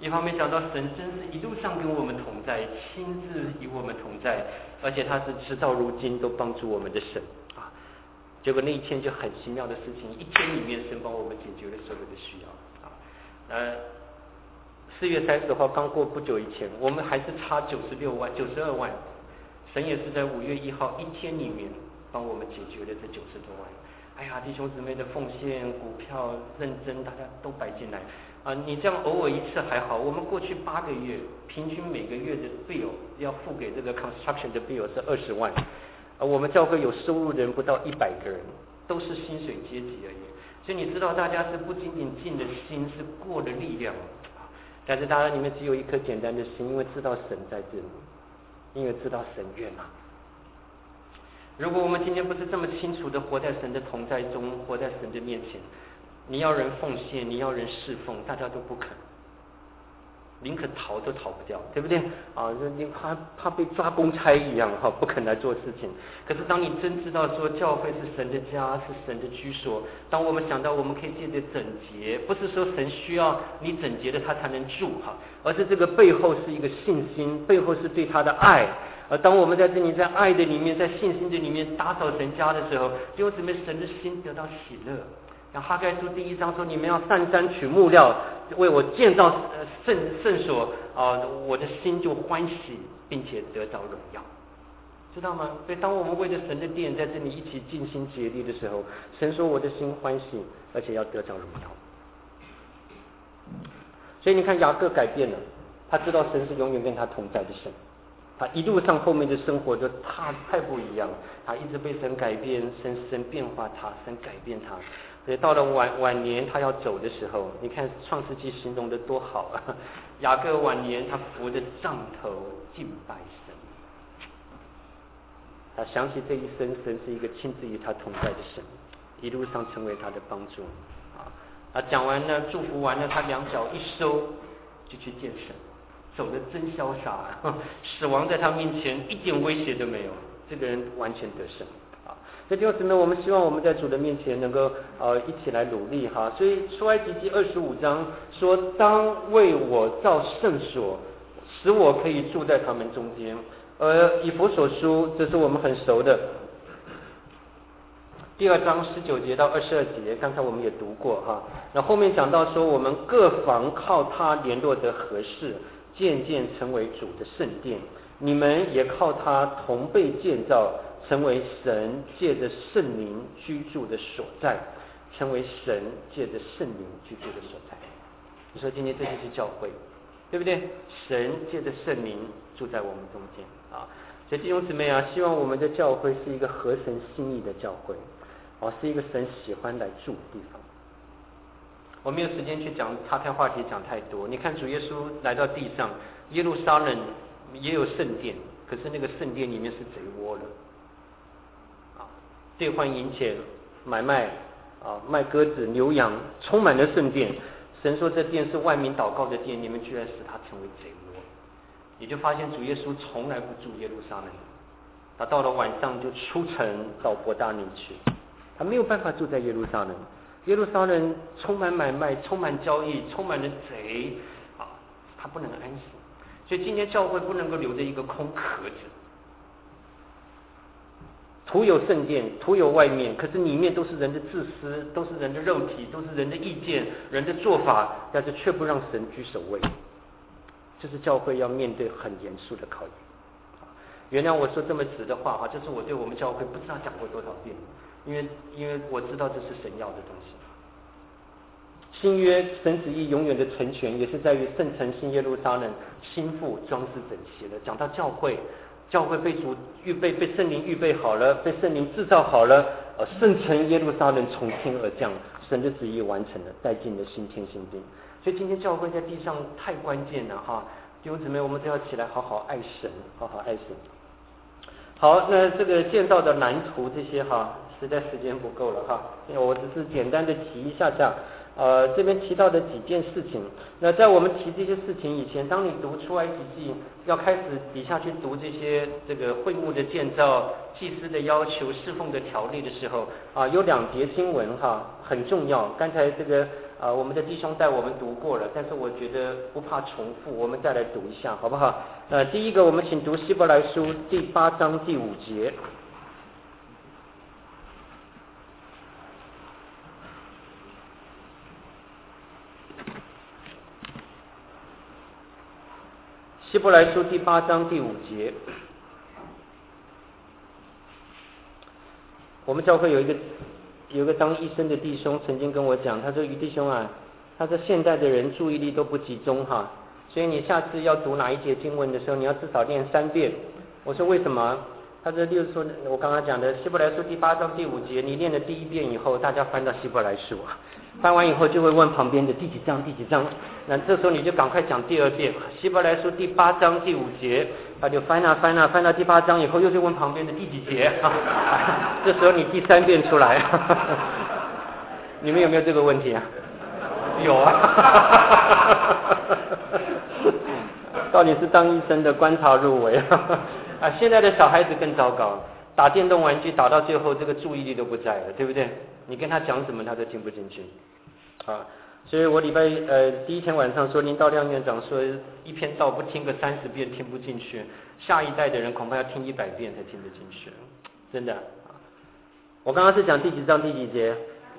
一方面讲到神真是一路上跟我们同在，亲自与我们同在，而且他是直到如今都帮助我们的神啊。结果那一天就很奇妙的事情，一天里面神帮我们解决了所有的需要啊。呃，四月三十号刚过不久以前，我们还是差九十六万、九十二万，神也是在五月一号一天里面帮我们解决了这九十多万。哎呀，弟兄姊妹的奉献、股票、认真，大家都摆进来啊！你这样偶尔一次还好，我们过去八个月平均每个月的 bill 要付给这个 construction 的 bill 是二十万，啊，我们教会有收入的人不到一百个人，都是薪水阶级而已。所以你知道，大家是不仅仅尽了心，是过了力量，但是大家里面只有一颗简单的心，因为知道神在这里，因为知道神悦纳。如果我们今天不是这么清楚的活在神的同在中，活在神的面前，你要人奉献，你要人侍奉，大家都不肯，宁可逃都逃不掉，对不对啊？你怕怕被抓公差一样哈，不肯来做事情。可是当你真知道说教会是神的家，是神的居所，当我们想到我们可以借着整洁，不是说神需要你整洁的他才能住哈，而是这个背后是一个信心，背后是对他的爱。而当我们在这里，在爱的里面，在信心的里面打扫神家的时候，就姊妹神的心得到喜乐。像哈该书第一章说，你们要上山取木料，为我建造呃圣圣所啊、呃，我的心就欢喜，并且得到荣耀，知道吗？所以当我们为着神的殿在这里一起尽心竭力的时候，神说我的心欢喜，而且要得着荣耀。所以你看雅各改变了，他知道神是永远跟他同在的神。他一路上后面的生活就太太不一样，他一直被神改变，神神变化他，神改变他。所以到了晚晚年他要走的时候，你看创世纪形容的多好啊！雅各晚年他扶着杖头敬拜神，他想起这一生神是一个亲自与他同在的神，一路上成为他的帮助啊。啊，讲完了祝福完了，他两脚一收就去见神。走得真潇洒，死亡在他面前一点威胁都没有，这个人完全得胜啊！所以弟兄姊妹，我们希望我们在主的面前能够呃一起来努力哈。所以出埃及记二十五章说，当为我造圣所，使我可以住在他们中间。而以弗所书，这是我们很熟的第二章十九节到二十二节，刚才我们也读过哈。那后面讲到说，我们各房靠他联络得合适，渐渐成为主的圣殿，你们也靠他同被建造，成为神借着圣灵居住的所在，成为神借着圣灵居住的所在。你说今天这就是教会，对不对？神借着圣灵住在我们中间啊！所以弟兄姊妹啊，希望我们的教会是一个合神心意的教会，啊，是一个神喜欢来住的地方。我没有时间去讲岔开话题讲太多。你看主耶稣来到地上，耶路撒冷也有圣殿，可是那个圣殿里面是贼窝了，啊，兑换银钱、买卖啊、卖鸽子、牛羊，充满了圣殿。神说这殿是万民祷告的殿，你们居然使它成为贼窝。你就发现主耶稣从来不住耶路撒冷，他到了晚上就出城到伯大尼去，他没有办法住在耶路撒冷。耶路撒冷充满买卖，充满交易，充满了贼啊，他不能安息。所以今天教会不能够留着一个空壳子，徒有圣殿，徒有外面，可是里面都是人的自私，都是人的肉体，都是人的意见，人的做法，但是却不让神居首位。这是教会要面对很严肃的考验。原谅我说这么直的话哈，这是我对我们教会不知道讲过多少遍，因为因为我知道这是神要的东西。新约神旨意永远的成全，也是在于圣城新耶路撒冷新妇装饰整齐了。讲到教会，教会被主预备，被圣灵预备好了，被圣灵制造好了，呃，圣城耶路撒冷从天而降，神的旨意完成了，带进了新天新地。所以今天教会在地上太关键了哈，弟兄姊妹，我们都要起来好好爱神，好好爱神。好，那这个建造的蓝图这些哈，实在时间不够了哈，我只是简单的提一下下。呃，这边提到的几件事情，那在我们提这些事情以前，当你读出埃及记，要开始底下去读这些这个会幕的建造、祭司的要求、侍奉的条例的时候，啊、呃，有两节经文哈很重要。刚才这个呃，我们的弟兄带我们读过了，但是我觉得不怕重复，我们再来读一下，好不好？呃，第一个，我们请读希伯来书第八章第五节。希伯来书第八章第五节，我们教会有一个有一个当医生的弟兄曾经跟我讲，他说于弟兄啊，他说现在的人注意力都不集中哈，所以你下次要读哪一节经文的时候，你要至少念三遍。我说为什么？他说，例如说我刚刚讲的希伯来书第八章第五节，你念了第一遍以后，大家翻到希伯来书啊，翻完以后就会问旁边的第几章第几章，那这时候你就赶快讲第二遍希伯来书第八章第五节，他就翻啊翻啊翻到第八章以后，又去问旁边的第几节啊，这时候你第三遍出来，你们有没有这个问题啊？有啊，到底是当医生的观察入微啊！现在的小孩子更糟糕，打电动玩具打到最后，这个注意力都不在了，对不对？你跟他讲什么，他都听不进去啊！所以我礼拜呃第一天晚上说，林道亮院长说，一篇道不听个三十遍听不进去，下一代的人恐怕要听一百遍才听得进去，真的。我刚刚是讲第几章第几节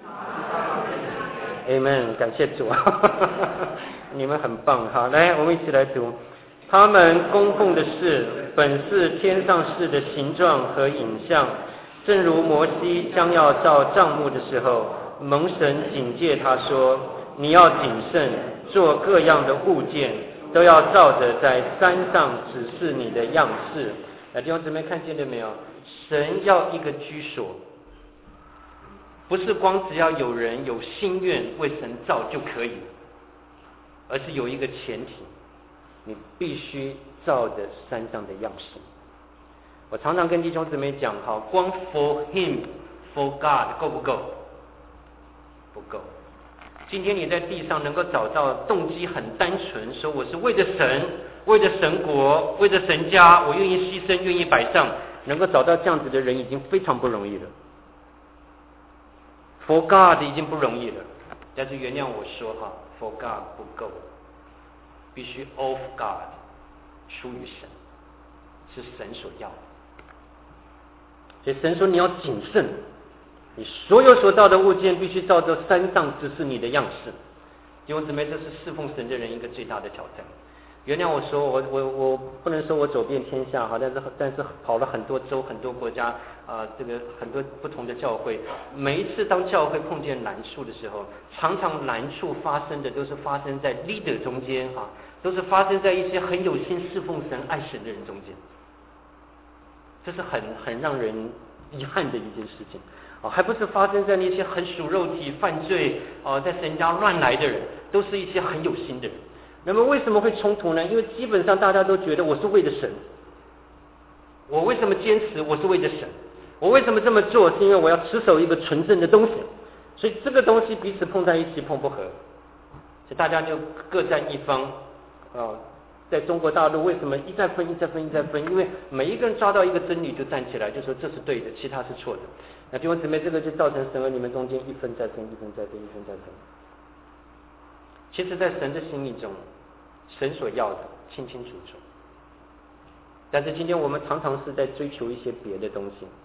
？Amen， 感谢主，你们很棒哈！来，我们一起来读。他们供奉的是本是天上事的形状和影像，正如摩西将要造帐幕的时候，蒙神警戒他说，你要谨慎，做各样的物件都要照着在山上指示你的样式。弟兄姊妹看见了没有？神要一个居所，不是光只要有人有心愿为神造就可以，而是有一个前提，你必须照着山上的样式。我常常跟弟兄姊妹讲，哈，光 for him for God 够不够？不够。今天你在地上能够找到动机很单纯，说我是为着神，为着神国，为着神家，我愿意牺牲，愿意摆上，能够找到这样子的人已经非常不容易了。For God 已经不容易了，但是原谅我说哈 ，For God 不够。必须 of God， 出于神，是神所要的。所以神说你要谨慎，你所有所造的物件必须照着山上指示你的样式。弟兄姊妹，这是侍奉神的人一个最大的挑战。原谅我说，我我我不能说我走遍天下哈，但是但是跑了很多州、很多国家啊、呃，这个很多不同的教会。每一次当教会碰见难处的时候，常常难处发生的都是发生在 leader 中间哈，都是发生在一些很有心侍奉神、爱神的人中间。这是很很让人遗憾的一件事情啊，还不是发生在那些很属肉体、犯罪啊，在神家乱来的人，都是一些很有心的人。那么为什么会冲突呢？因为基本上大家都觉得我是为了神。我为什么坚持我是为了神？我为什么这么做？是因为我要持守一个纯正的东西。所以这个东西彼此碰在一起碰不合，所以大家就各占一方啊。在中国大陆为什么一再分一再分一再分？因为每一个人抓到一个真理就站起来，就说这是对的，其他是错的。那弟兄姊妹，这个就造成神和你们中间一分再分，一分再分，一分再分。其实在神的心意中，神所要的清清楚楚，但是今天我们常常是在追求一些别的东西，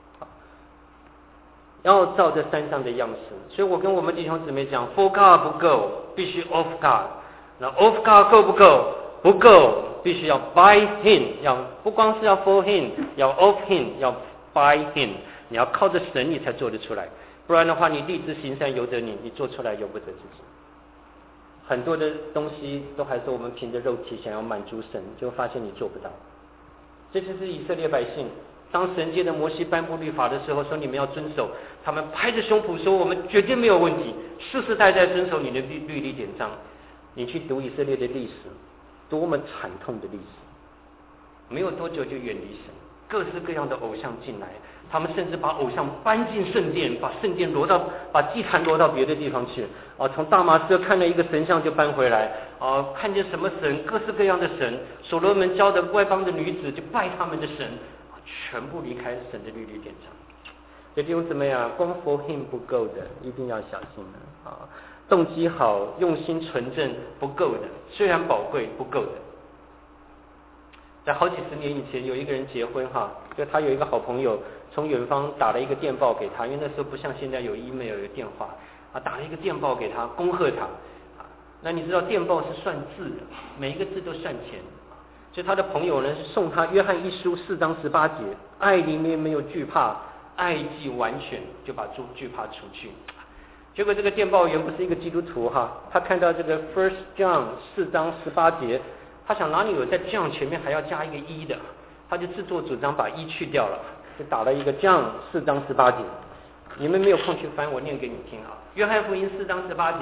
要照着山上的样式。所以我跟我们弟兄姊妹讲 ，For God 不够，必须 Of God。那 Of God 够不够？不够，必须要 by Him， 要不光是要 for Him， 要 of Him， 要 by Him。你要靠着神，你才做得出来，不然的话，你立志行善由得你，你做出来由不得自己。很多的东西都还是我们凭着肉体想要满足神，就发现你做不到。这就是以色列百姓，当神借着摩西颁布律法的时候，说你们要遵守，他们拍着胸脯说我们绝对没有问题，世世代代遵守你的律律例典章。你去读以色列的历史，多么惨痛的历史！没有多久就远离神，各式各样的偶像进来，他们甚至把偶像搬进圣殿，把圣殿挪到，把祭坛挪到别的地方去。啊，从大马士革看了一个神像就搬回来，啊，看见什么神，各式各样的神，所罗门教的外邦的女子就拜他们的神，啊，全部离开神的律例典章。所以弟兄姊妹啊，光 for him 不够的，一定要小心了啊！ 动机好、用心纯正不够的，虽然宝贵不够的。在好几十年以前，有一个人结婚哈，就他有一个好朋友从远方打了一个电报给他，因为那时候不像现在有 email 有电话啊，打了一个电报给他，恭贺他。那你知道电报是算字的，每一个字都算钱。所以他的朋友呢是送他约翰一书四章十八节，爱里面没有惧怕，爱既完全，就把惧惧怕除去。结果这个电报员不是一个基督徒哈，他看到这个 First John 四章十八节，他想哪里有在 John 前面还要加一个一的，他就自作主张把一去掉了，就打了一个 John 四章十八节。你们没有空去翻，我念给你听啊。约翰福音四章十八节，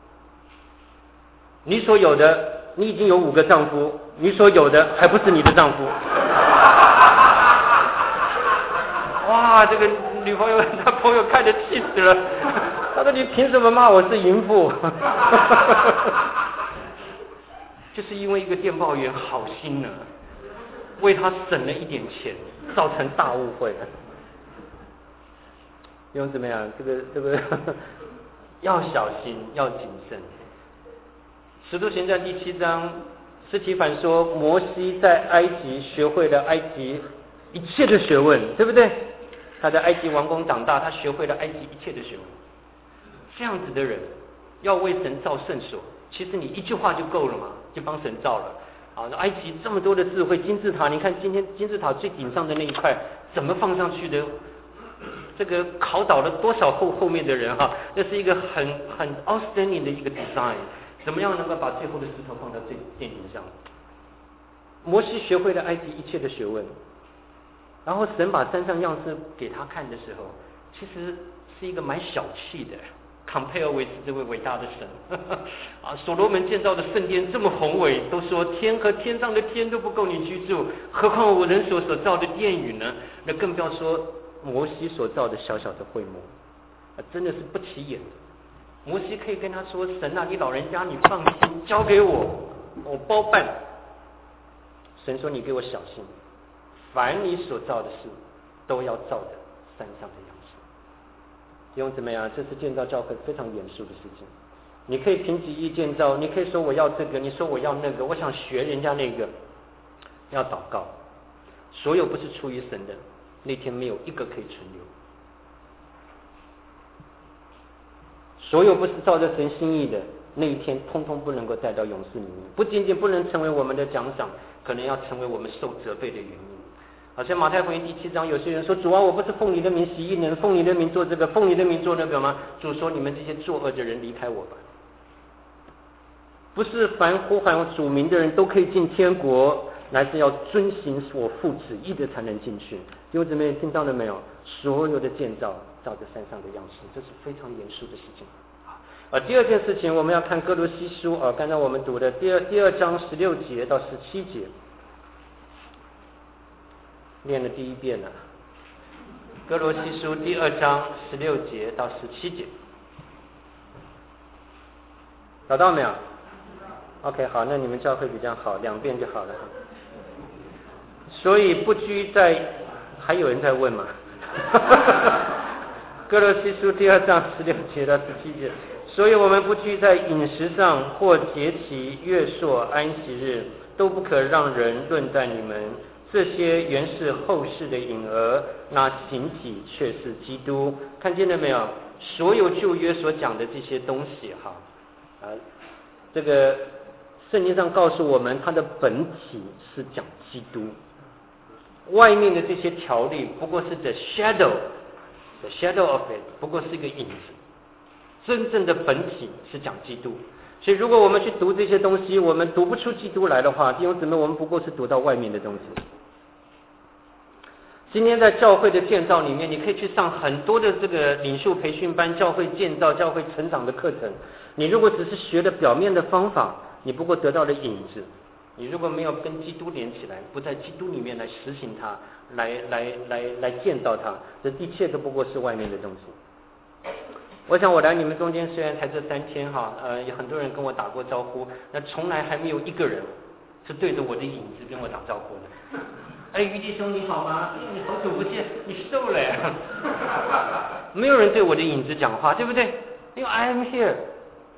你所有的，你已经有五个丈夫，你所有的还不是你的丈夫。哇，这个女朋友他朋友看着气死了，他说你凭什么骂我是淫妇？就是因为一个电报员好心呢，为他省了一点钱，造成大误会了。用怎么样？这个这个要小心，要谨慎。使徒行传第七章，司提反说，摩西在埃及学会了埃及一切的学问，对不对？他在埃及王宫长大，他学会了埃及一切的学问。这样子的人要为神造圣所，其实你一句话就够了嘛，就帮神造了。啊，埃及这么多的智慧，金字塔，你看今天金字塔最顶上的那一块怎么放上去的？这个考倒了多少后后面的人哈、啊？那是一个很很 outstanding 的一个 design， 怎么样能够把最后的石头放到最殿顶上？摩西学会了埃及一切的学问，然后神把山上样式给他看的时候，其实是一个蛮小气的 compare with 这位伟大的神啊，所罗门建造的圣殿这么宏伟，都说天和天上的天都不够你居住，何况我人所所造的殿宇呢？那更不要说摩西所造的小小的会幕，啊，真的是不起眼的。摩西可以跟他说：“神啊，你老人家，你放心，交给我，我包办。”神说：“你给我小心，凡你所造的事，都要照着山上的样式。”弟兄姊妹啊，这是建造教会非常严肃的事情。你可以凭己意建造，你可以说我要这个，你说我要那个，我想学人家那个。要祷告，所有不是出于神的，那天没有一个可以存留。所有不是照着神心意的，那一天通通不能够带到勇士里面，不仅仅不能成为我们的奖赏，可能要成为我们受责备的原因。好像马太福音第七章，有些人说：“主啊，我不是奉你的名行异能，奉你的名做这个，奉你的名做那个吗？”主说：“你们这些作恶的人，离开我吧。”不是凡呼喊主名的人都可以进天国，乃是要遵行我父旨意的才能进去。弟兄姊妹，听到了没有？所有的建造照着山上的样式，这是非常严肃的事情。啊，第二件事情，我们要看哥罗西书啊，刚才我们读的第二第二章十六节到十七节，念了第一遍了。哥罗西书第二章十六节到十七节，找到没有 ？OK， 好，那你们教会比较好，两遍就好了。所以不拘在，还有人在问吗？哥罗西书第二章十六节到十七节，所以我们不拘在饮食上或节期、月朔、安息日，都不可让人论断你们。这些原是后世的影儿，那形体却是基督。看见了没有？所有旧约所讲的这些东西，哈，啊，这个圣经上告诉我们，它的本体是讲基督。外面的这些条例不过是 the shadow。The shadow of it， 不过是一个影子，真正的本体是讲基督。所以如果我们去读这些东西，我们读不出基督来的话，弟兄姊妹，我们不过是读到外面的东西。今天在教会的建造里面，你可以去上很多的这个领袖培训班、教会建造、教会成长的课程。你如果只是学了表面的方法，你不过得到了影子。你如果没有跟基督连起来，不在基督里面来实行它，来来来来建造它，这一切都不过是外面的东西。我想我来你们中间虽然才这三天哈，呃，有很多人跟我打过招呼，那从来还没有一个人是对着我的影子跟我打招呼的。哎，于弟兄你好吗？哎，你好久不见，你瘦了呀。没有人对我的影子讲话，对不对？因为 I am here，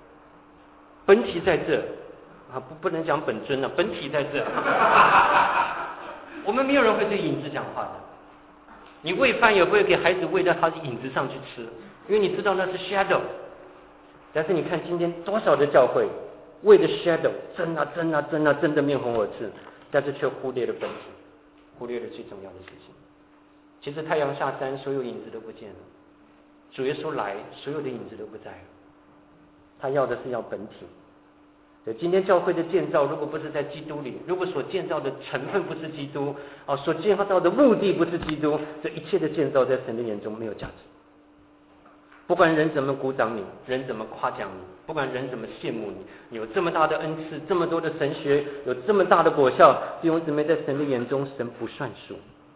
本体在这啊，不不能讲本尊啊，本体在这。我们没有人会对影子讲话的。你喂饭也不会给孩子喂到他的影子上去吃，因为你知道那是 shadow。但是你看今天多少的教会为了 shadow 争啊争啊争啊争得面红耳赤，但是却忽略了本体，忽略了最重要的事情。其实太阳下山，所有影子都不见了；主耶稣来，所有的影子都不在了。他要的是要本体。对，今天教会的建造，如果不是在基督里，如果所建造的成分不是基督，啊，所建造的目的不是基督，这一切的建造在神的眼中没有价值。不管人怎么鼓掌你，人怎么夸奖你，不管人怎么羡慕你，你有这么大的恩赐，这么多的神学，有这么大的果效，弟兄姊妹，在神的眼中，神不算数。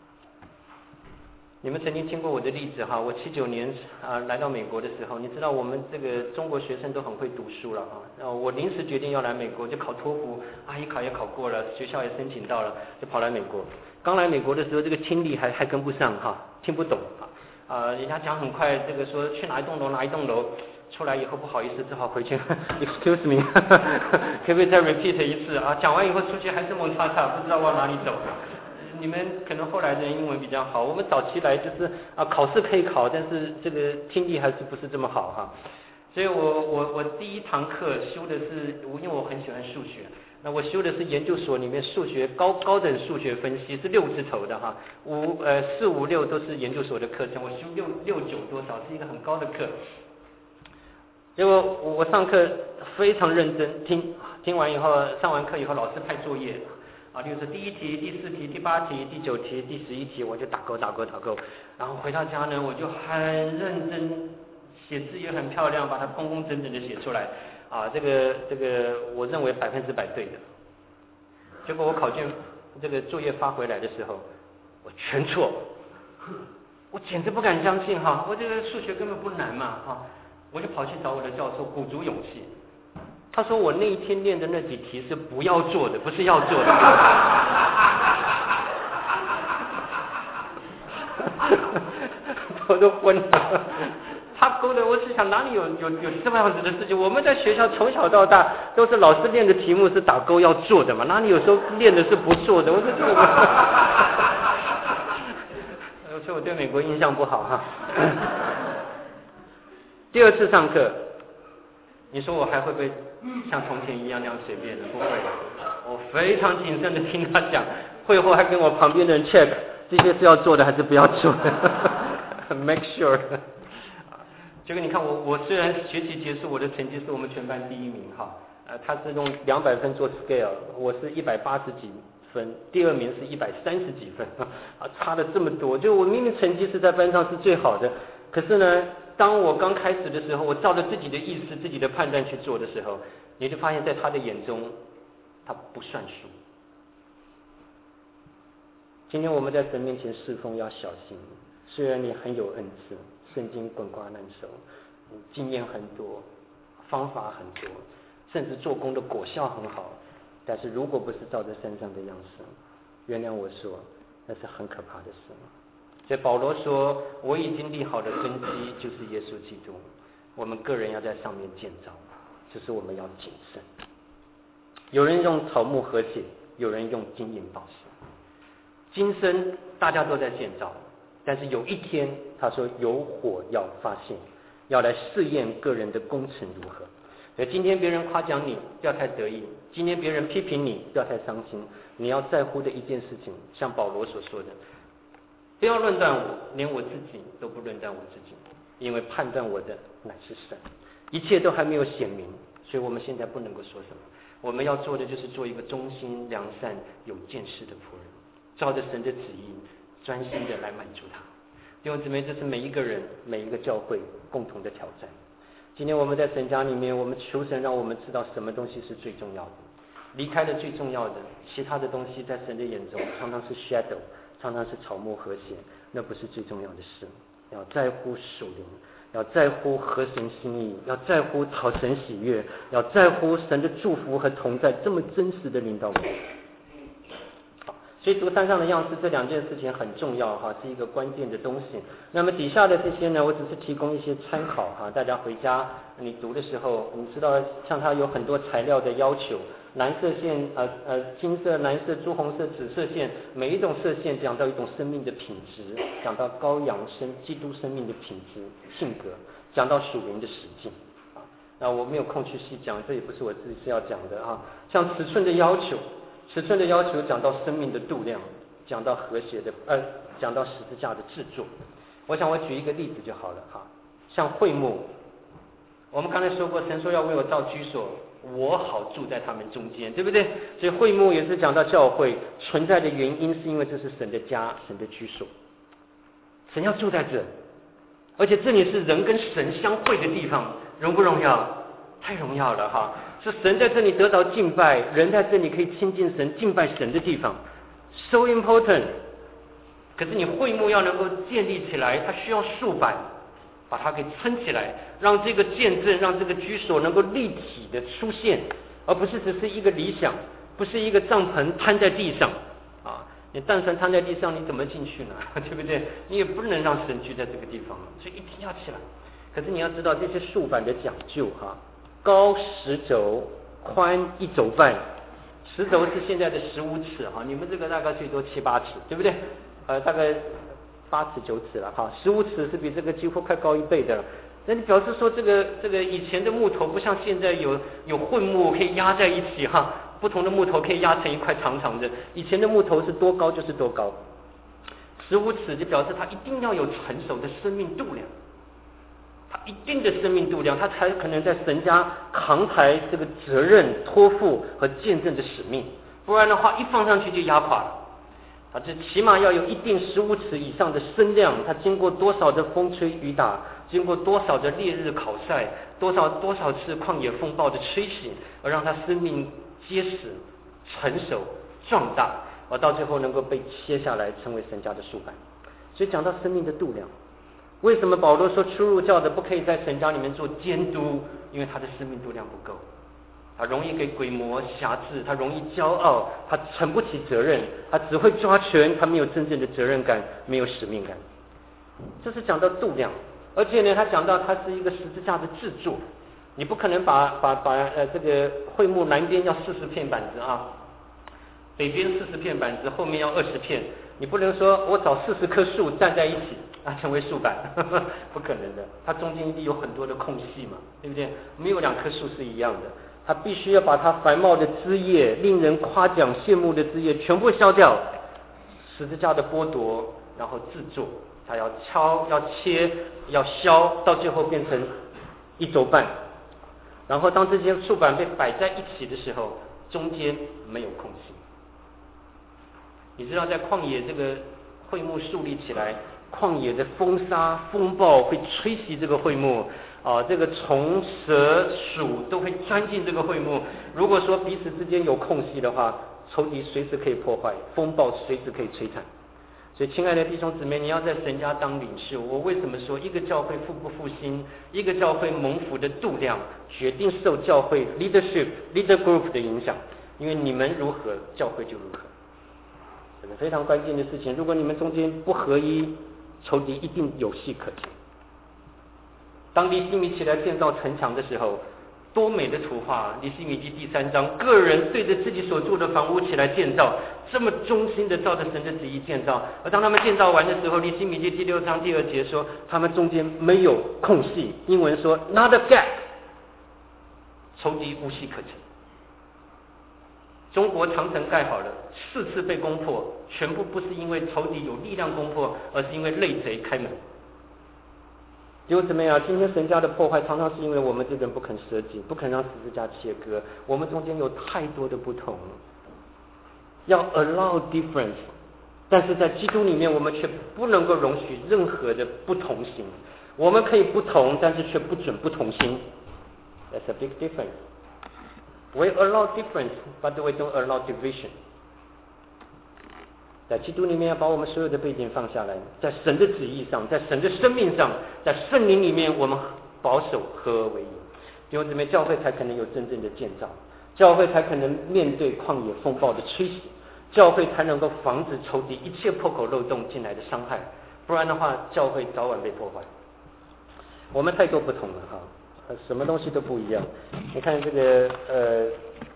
你们曾经听过我的例子哈，我七九年啊来到美国的时候，你知道我们这个中国学生都很会读书了哈，然后我临时决定要来美国，就考托福，啊一考也考过了，学校也申请到了，就跑来美国。刚来美国的时候，这个听力还还跟不上哈，听不懂啊，啊人家讲很快，这个说去哪一栋楼哪一栋楼，出来以后不好意思，只好回去，excuse me， 可不可以再 repeat 一次啊？讲完以后出去还是蒙查查，不知道往哪里走。你们可能后来的人英文比较好，我们早期来就是啊，考试可以考，但是这个听力还是不是这么好哈。所以我我我第一堂课修的是，因为我很喜欢数学，那我修的是研究所里面数学高高等数学分析，是六字头的哈，五呃四五六都是研究所的课程，我修六六九多少是一个很高的课。结果我我上课非常认真听，听完以后上完课以后，老师派作业。啊，例如说第一题、第四题、第八题、第九题、第十一题，我就打勾、打勾、打勾。然后回到家呢，我就很认真，写字也很漂亮，把它工工整整的写出来。啊，这个这个，我认为百分之百对的。结果我考卷这个作业发回来的时候，我全错，我简直不敢相信哈！我这个数学根本不难嘛哈！我就跑去找我的教授，鼓足勇气。他说我那一天练的那几题是不要做的，不是要做的。我都昏了。他勾的，我是想哪里有有有这么样子的事情？我们在学校从小到大都是老师练的题目是打勾要做的嘛，哪里有时候练的是不做的？我说这个，所以我对美国印象不好哈。第二次上课，你说我还会不会像从前一样那样随便的？不会，我非常谨慎的听他讲，会后还跟我旁边的人 check 这些是要做的还是不要做的，make sure。结果你看我，我虽然学期结束我的成绩是我们全班第一名哈，呃，他是用两百分做 scale， 我是一百八十几分，第二名是一百三十几分，啊，差了这么多，就我明明成绩是在班上是最好的，可是呢。当我刚开始的时候，我照着自己的意思、自己的判断去做的时候，你就发现在他的眼中，他不算数。今天我们在神面前侍奉要小心，虽然你很有恩赐，圣经滚瓜烂熟，经验很多，方法很多，甚至做工的果效很好，但是如果不是照着身上的样式，原谅我说，那是很可怕的事。所以保罗说，我已经立好的根基就是耶稣基督，我们个人要在上面建造，就是我们要谨慎。有人用草木和解，有人用金银宝石。今生大家都在建造，但是有一天他说有火要发现，要来试验个人的工程如何。所以今天别人夸奖你，不要太得意；今天别人批评你，不要太伤心。你要在乎的一件事情，像保罗所说的，不要论断我，连我自己都不论断我自己，因为判断我的乃是神。一切都还没有显明，所以我们现在不能够说什么。我们要做的就是做一个忠心、良善、有见识的仆人，照着神的旨意，专心的来满足他。弟兄姊妹，这是每一个人、每一个教会共同的挑战。今天我们在神家里面，我们求神让我们知道什么东西是最重要的，离开了最重要的，其他的东西在神的眼中常常是 shadow，常常是草木和谐，那不是最重要的事。要在乎属灵，要在乎合神心意，要在乎讨神喜悦，要在乎神的祝福和同在，这么真实的领导我们。好， 所以读山上的样式这两件事情很重要哈，是一个关键的东西。那么底下的这些呢，我只是提供一些参考哈，大家回家你读的时候，你知道像它有很多材料的要求，蓝色线呃呃金色、蓝色、朱红色、紫色线，每一种色线讲到一种生命的品质，讲到羔羊生基督生命的品质性格，讲到属灵的实境啊。那我没有空去细讲，这也不是我自己是要讲的啊。像尺寸的要求。尺寸的要求讲到生命的度量，讲到和谐的呃，讲到十字架的制作。我想我举一个例子就好了哈，像会幕，我们刚才说过，神说要为我造居所，我好住在他们中间，对不对？所以会幕也是讲到教会存在的原因，是因为这是神的家，神的居所，神要住在这，而且这里是人跟神相会的地方，荣不荣耀？太荣耀了哈！是神在这里得到敬拜，人在这里可以亲近神、敬拜神的地方 ，so important。可是你会幕要能够建立起来，它需要竖板把它给撑起来，让这个见证、让这个居所能够立体的出现，而不是只是一个理想，不是一个帐篷摊在地上啊！你但凡摊在地上，你怎么进去呢？对不对？你也不能让神居在这个地方，所以一定要起来。可是你要知道这些竖板的讲究哈。高十轴，宽一轴半，十轴是现在的十五尺哈，你们这个大概最多七八尺，对不对？呃，大概八尺九尺了哈，十五尺是比这个几乎快高一倍的了。那你表示说这个这个以前的木头不像现在有有混木可以压在一起哈，不同的木头可以压成一块长长的，以前的木头是多高就是多高，十五尺就表示它一定要有成熟的生命度量。一定的生命度量，他才可能在神家扛抬这个责任、托付和见证的使命，不然的话，一放上去就压垮了。啊，这起码要有一定十五尺以上的身量，它经过多少的风吹雨打，经过多少的烈日烤晒，多少多少次旷野风暴的吹醒，而让它生命结实、成熟、壮大，而到最后能够被切下来，成为神家的树板。所以讲到生命的度量。为什么保罗说初入教的不可以在神家里面做监督？因为他的生命度量不够，他容易给鬼魔辖制，他容易骄傲，他承不起责任，他只会抓权，他没有真正的责任感，没有使命感。这是讲到度量，而且呢，他讲到它是一个十字架的制作，你不可能把把把呃这个会幕南边要四十片板子啊，北边四十片板子，后面要二十片，你不能说我找四十棵树站在一起。啊，成为树板，呵呵，不可能的。它中间一定有很多的空隙嘛，对不对？没有两棵树是一样的。它必须要把它繁茂的枝叶、令人夸奖羡慕的枝叶全部削掉，十字架的剥夺，然后制作。它要敲、要切、要削，到最后变成一轴半。然后当这些树板被摆在一起的时候，中间没有空隙。你知道，在旷野这个会幕树立起来。旷野的风沙风暴会吹袭这个会幕啊，这个虫蛇鼠都会钻进这个会幕。如果说彼此之间有空隙的话，仇敌随时可以破坏，风暴随时可以摧残。所以，亲爱的弟兄姊妹，你要在神家当领袖。我为什么说一个教会复不复兴，一个教会蒙福的度量，决定受教会 leadership leader group 的影响。因为你们如何，教会就如何，这个非常关键的事情。如果你们中间不合一，仇敌一定有戏可乘。当尼希米起来建造城墙的时候，多美的图画！尼希米记第三章，个人对着自己所住的房屋起来建造，这么忠心的照着神的旨意建造。而当他们建造完的时候，尼希米记第六章第二节说，他们中间没有空隙。英文说 not a gap， 仇敌无戏可乘。中国长城盖好了，四次被攻破，全部不是因为仇敌有力量攻破，而是因为内贼开门。结果怎么样？今天神家的破坏常常是因为我们这个人不肯舍己，不肯让十字架切割。我们中间有太多的不同，要 allow difference， 但是在基督里面，我们却不能够容许任何的不同性。我们可以不同，但是却不准不同心。That's a big difference.We allow difference, but we don't allow division. 在基督里面要把我们所有的背景放下来，在神的旨意上，在神的生命上，在圣灵里面，我们保守合而为一。弟兄姊妹，教会才可能有真正的建造，教会才可能面对旷野风暴的吹袭， 教会才能够防止仇敌一切破口漏洞进来的伤害，不然的话，教会早晚被破坏。我们太多不同了哈，什么东西都不一样。你看这个呃，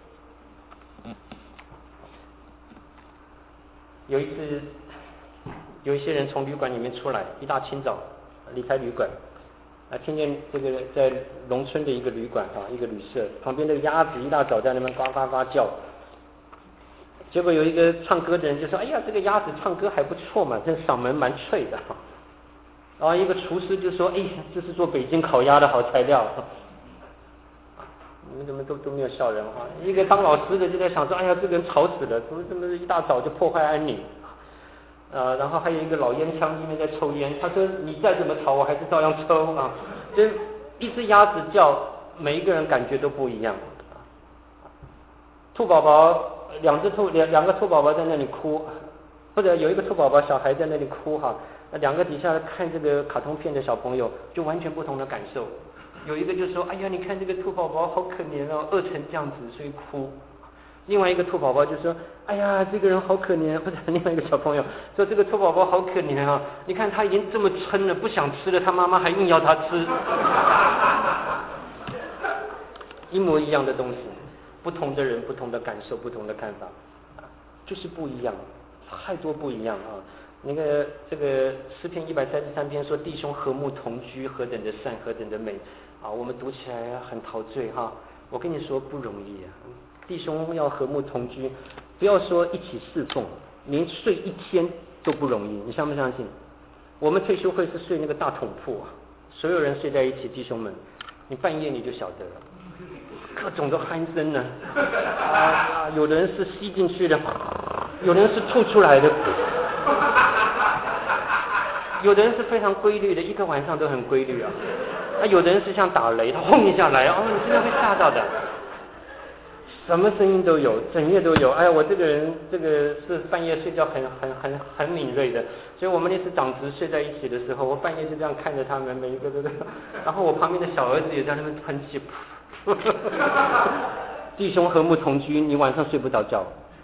有一次有一些人从旅馆里面出来，一大清早离开旅馆，啊，听见这个在农村的一个旅馆啊，一个旅社旁边的鸭子一大早在那边呱呱呱叫。结果有一个唱歌的人就说：“哎呀，这个鸭子唱歌还不错嘛，这嗓门蛮脆的。”然后一个厨师就说：“哎，这是做北京烤鸭的好材料。”你们怎么都都没有笑人哈？一个当老师的就在想说：“哎呀，这个人吵死了，怎么怎么一大早就破坏安宁？”呃，然后还有一个老烟枪一边在抽烟，他说：“你再怎么吵，我还是照样抽啊。”就一只鸭子叫，每一个人感觉都不一样。兔宝宝。两只兔两两个兔宝宝在那里哭，或者有一个兔宝宝小孩在那里哭哈，那两个底下看这个卡通片的小朋友就完全不同的感受。有一个就说：“哎呀，你看这个兔宝宝好可怜哦，饿成这样子所以哭。”另外一个兔宝宝就说：“哎呀，这个人好可怜。”或者另外一个小朋友说：“这个兔宝宝好可怜啊，你看他已经这么撑了，不想吃了，他妈妈还硬要他吃。”一模一样的东西。不同的人，不同的感受，不同的看法，就是不一样，太多不一样啊！那个这个诗篇一百三十三篇说弟兄和睦同居，何等的善，何等的美啊！我们读起来很陶醉哈。我跟你说不容易啊，弟兄要和睦同居，不要说一起侍奉，连睡一天都不容易，你相不相信？我们退休会是睡那个大桶铺啊，所有人睡在一起，弟兄们，你半夜你就晓得了。各种的鼾声呢，啊，有的人是吸进去的，有的人是吐出来的，有的人是非常规律的，一个晚上都很规律啊。啊，有的人是像打雷，他轰一下来，哦，你真的会吓到的。什么声音都有，整夜都有。哎呀，我这个人这个是半夜睡觉很很很很敏锐的，所以我们那次长直睡在一起的时候，我半夜就这样看着他们每一个都，然后我旁边的小儿子也在那边喷气。弟兄和睦同居，你晚上睡不着觉。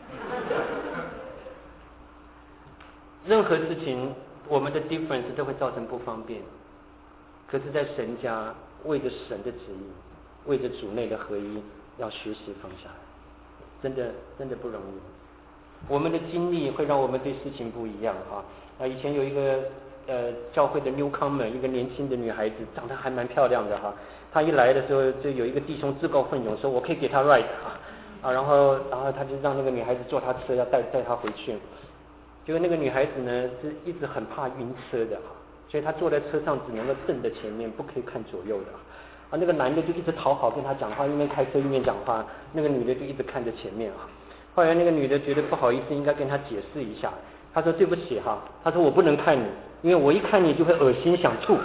任何事情，我们的 difference 都会造成不方便。可是，在神家，为着神的旨意，为着主内的合一，要学习放下来，真的真的不容易。我们的经历会让我们对事情不一样哈。啊，以前有一个呃教会的 newcomer， 一个年轻的女孩子，长得还蛮漂亮的哈。他一来的时候，就有一个弟兄自告奋勇说：“我可以给他 ride 啊。”然后，然后他就让那个女孩子坐他车，要带带他回去。结果那个女孩子呢，是一直很怕晕车的哈，所以她坐在车上只能够正着前面，不可以看左右的。啊，那个男的就一直讨好跟他讲话，一边开车一边讲话，那个女的就一直看着前面啊。后来那个女的觉得不好意思，应该跟他解释一下。她说：“对不起哈，她说我不能看你，因为我一看你就会恶心想吐。”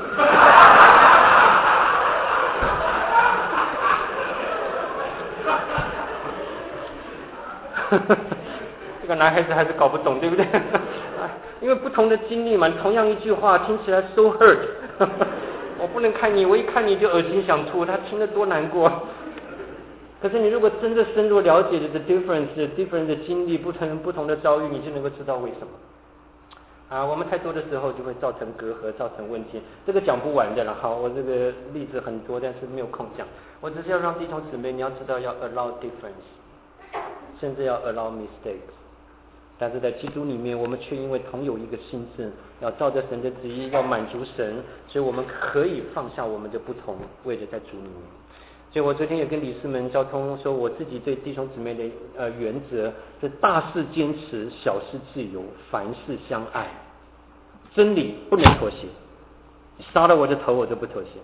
这个男孩子还是搞不懂，对不对？因为不同的经历嘛，同样一句话听起来 so hurt 。我不能看你，我一看你就恶心想吐，他听得多难过。可是你如果真的深入了解的 difference different 的经历，不同不同的遭遇，你就能够知道为什么。啊，我们太多的时候就会造成隔阂，造成问题。这个讲不完的了，好，我这个例子很多，但是没有空讲。我只是要让弟兄姊妹，你要知道要 allow difference， 甚至要 allow mistakes。但是在基督里面，我们却因为同有一个心志，要照着神的旨意，要满足神，所以我们可以放下我们的不同，为了在主里面。所以我昨天也跟理事们交通说，我自己对弟兄姊妹的呃原则是大事坚持，小事自由，凡事相爱，真理不能妥协，杀了我的头我都不妥协。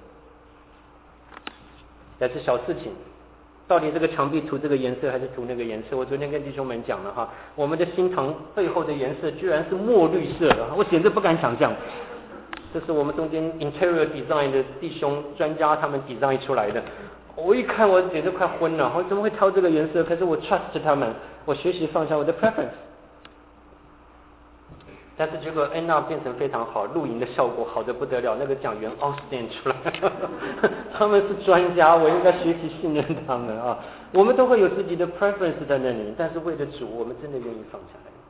但是小事情。到底这个墙壁涂这个颜色还是涂那个颜色？我昨天跟弟兄们讲了哈，我们的新堂背后的颜色居然是墨绿色的，我简直不敢想象。这是我们中间 interior design 的弟兄专家他们 design 出来的。我一看我简直快昏了，我怎么会挑这个颜色？可是我 trust 他们，我学习放下我的 preference。但是结果 end up 变成非常好，露营的效果好得不得了，那个讲员 outstanding 出来了，他们是专家，我应该学习信任他们啊。我们都会有自己的 preference 在那里，但是为了主，我们真的愿意放下来。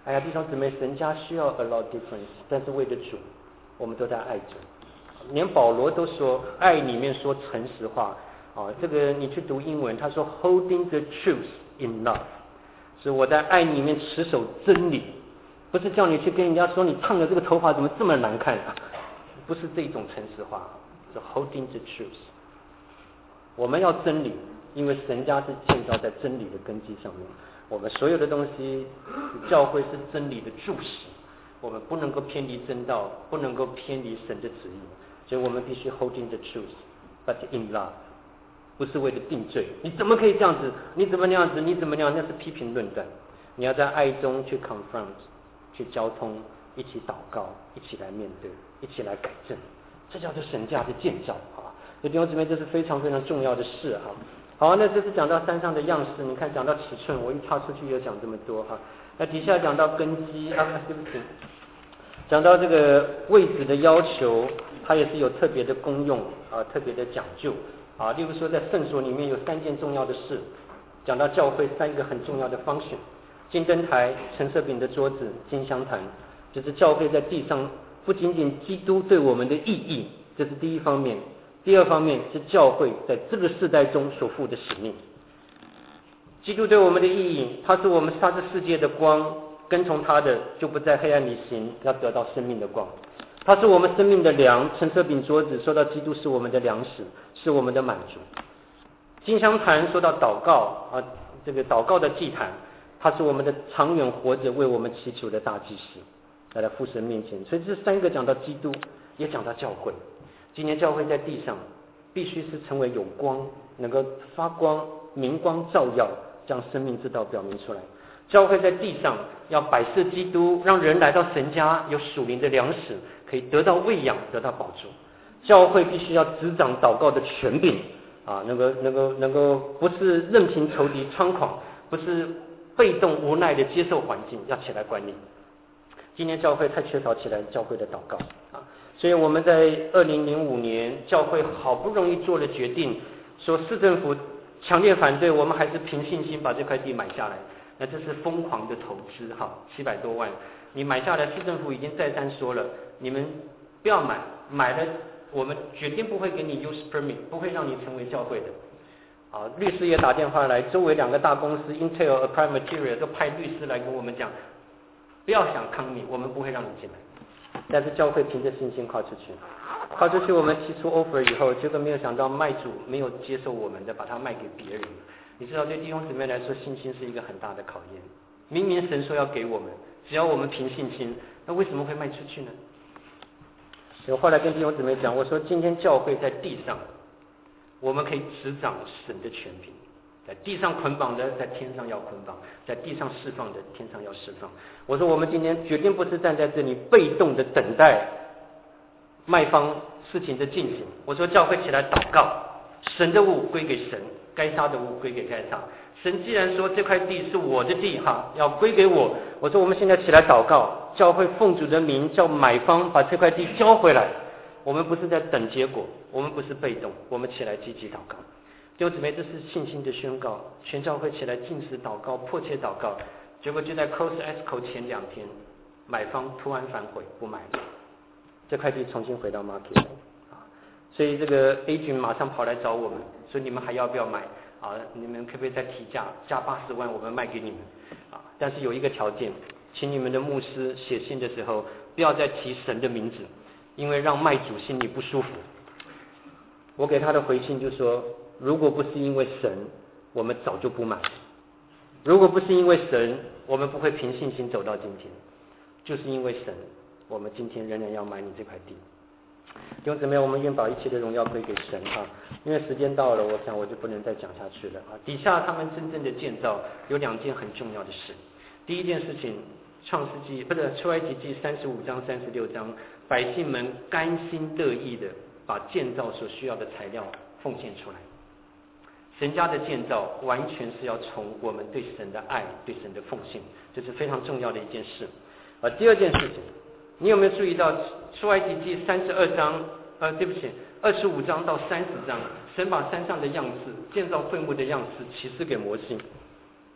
哎呀，弟兄姊妹，神家需要 allow difference， 但是为了主，我们都在爱主。连保罗都说，爱里面说诚实话啊。这个你去读英文，他说 holding the truth in love， 是我在爱里面持守真理，不是叫你去跟人家说你烫的这个头发怎么这么难看啊，不是这种诚实话，是 holding the truth。我们要真理，因为神家是建造在真理的根基上面。我们所有的东西，教会是真理的柱石，我们不能够偏离真道，不能够偏离神的旨意，所以我们必须 holding the truth but in love， 不是为了定罪。你怎么可以这样子？你怎么那样子？你怎么那样？那是批评论断。你要在爱中去 confront， 去交通，一起祷告，一起来面对，一起来改正，这叫做神家的建造啊！所以弟兄姊妹，这是非常非常重要的事哈。好，那这是讲到山上的样式，你看讲到尺寸，我一插出去又讲这么多哈。那底下讲到根基啊，对不起，讲到这个位置的要求，它也是有特别的功用啊，特别的讲究啊。例如说，在圣所里面有三件重要的事，讲到教会三个很重要的function：金灯台、陈设饼的桌子、金香坛，就是教会在地上不仅仅基督对我们的意义，这是第一方面。第二方面是教会在这个世代中所负的使命。基督对我们的意义，他是我们他是世界的光，跟从他的就不在黑暗里行，要得到生命的光。他是我们生命的粮，陈设饼桌子说到基督是我们的粮食，是我们的满足。金香坛说到祷告啊，这个祷告的祭坛，他是我们的长远活着为我们祈求的大祭司，来到父神面前。所以这三个讲到基督，也讲到教会。今年教会在地上必须是成为有光，能够发光，明光照耀，将生命之道表明出来。教会在地上要摆设基督，让人来到神家有属灵的粮食，可以得到喂养，得到饱足。教会必须要执掌祷告的权柄啊，能够能够能够不是任凭仇敌猖狂，不是被动无奈的接受环境，要起来管理。今年教会太缺少起来教会的祷告啊。所以我们在二零零五年，教会好不容易做了决定，说市政府强烈反对，我们还是凭信心把这块地买下来。那这是疯狂的投资哈，七百多万，你买下来，市政府已经再三说了，你们不要买，买了我们决定不会给你 use permit， 不会让你成为教会的。啊，律师也打电话来，周围两个大公司 Intel、Applied Materials 都派律师来跟我们讲，不要想抗命，我们不会让你进来。但是教会凭着信心跨出去，跨出去我们提出 offer 以后，结果没有想到卖主没有接受我们的，把它卖给别人。你知道对弟兄姊妹来说，信心是一个很大的考验。明明神说要给我们，只要我们凭信心，那为什么会卖出去呢？我后来跟弟兄姊妹讲，我说今天教会在地上，我们可以执掌神的权柄。在地上捆绑的，在天上要捆绑；在地上释放的，天上要释放。我说，我们今天决定不是站在这里被动的等待卖方事情的进行。我说，教会起来祷告，神的物归给神，该杀的物归给该杀。神既然说这块地是我的地哈，要归给我，我说我们现在起来祷告，教会奉主的名叫买方把这块地交回来。我们不是在等结果，我们不是被动，我们起来积极祷告。弟兄姊妹，这是信心的宣告。全教会起来禁食祷告，迫切祷告。结果就在 close escrow 前两天，买方突然反悔，不买了，这块地重新回到 market 啊。所以这个 A 君马上跑来找我们，说你们还要不要买啊？你们可不可以再提价，加八十万，我们卖给你们啊？但是有一个条件，请你们的牧师写信的时候，不要再提神的名字，因为让卖主心里不舒服。我给他的回信就说，如果不是因为神，我们早就不买；如果不是因为神，我们不会凭信心走到今天。就是因为神，我们今天仍然要买你这块地。弟兄姊妹，我们愿把一切的荣耀归给神哈。因为时间到了，我想我就不能再讲下去了啊。底下他们真正的建造有两件很重要的事。第一件事情，创世纪不是出埃及记三十五章、三十六章，百姓们甘心乐意的把建造所需要的材料奉献出来。神家的建造完全是要从我们对神的爱、对神的奉献，这是非常重要的一件事。啊，第二件事情，你有没有注意到出埃及记三十二章？呃，对不起，二十五章到三十章，神把山上的样式、建造会幕的样式启示给摩西。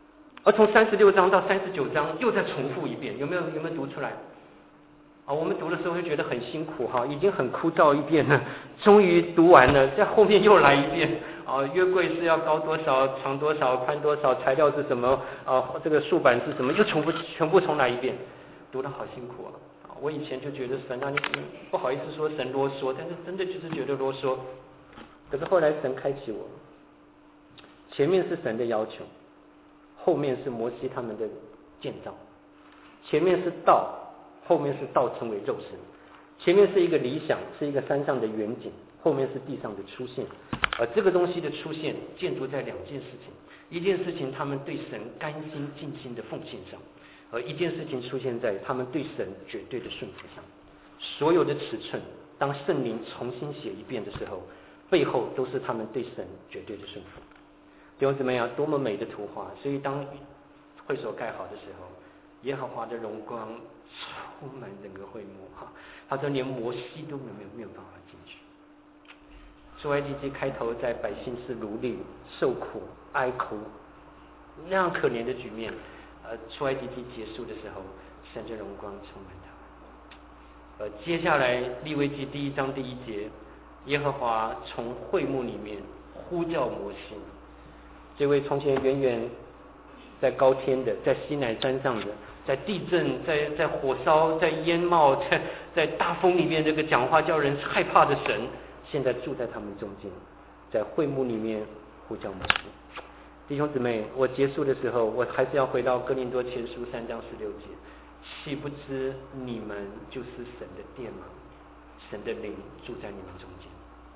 而从三十六章到三十九章又再重复一遍，有没有有没有读出来？啊，我们读的时候会觉得很辛苦哈，已经很枯燥一遍了，终于读完了，在后面又来一遍。啊，约柜是要高多少，长多少，宽多少，材料是什么？啊，这个竖板是什么？又重复全部重来一遍，读得好辛苦啊！啊，我以前就觉得神啊，你不好意思说神啰嗦，但是真的就是觉得啰嗦。可是后来神开启我，前面是神的要求，后面是摩西他们的建造，前面是道，后面是道成为肉身，前面是一个理想，是一个山上的远景，后面是地上的出现。而这个东西的出现建筑在两件事情，一件事情他们对神甘心尽心的奉献上，而一件事情出现在他们对神绝对的顺服上。所有的尺寸当圣灵重新写一遍的时候，背后都是他们对神绝对的顺服。弟兄姊妹啊，多么美的图画！所以当会所盖好的时候，耶和华的荣光充满整个会幕哈，他说连摩西都没有没有办法进去。出埃及记开头在百姓是奴隶、受苦、哀哭那样可怜的局面，呃，出埃及记结束的时候，神的荣光充满他们。呃，接下来利未记第一章第一节，耶和华从会幕里面呼叫摩西，这位从前远远在高天的，在西乃山上的，在地震、在在火烧、在烟冒、在在大风里面这个讲话叫人害怕的神。现在住在他们中间，在会幕里面呼叫摩西。弟兄姊妹，我结束的时候，我还是要回到哥林多前书三章十六节，岂不知你们就是神的殿吗？神的灵住在你们中间。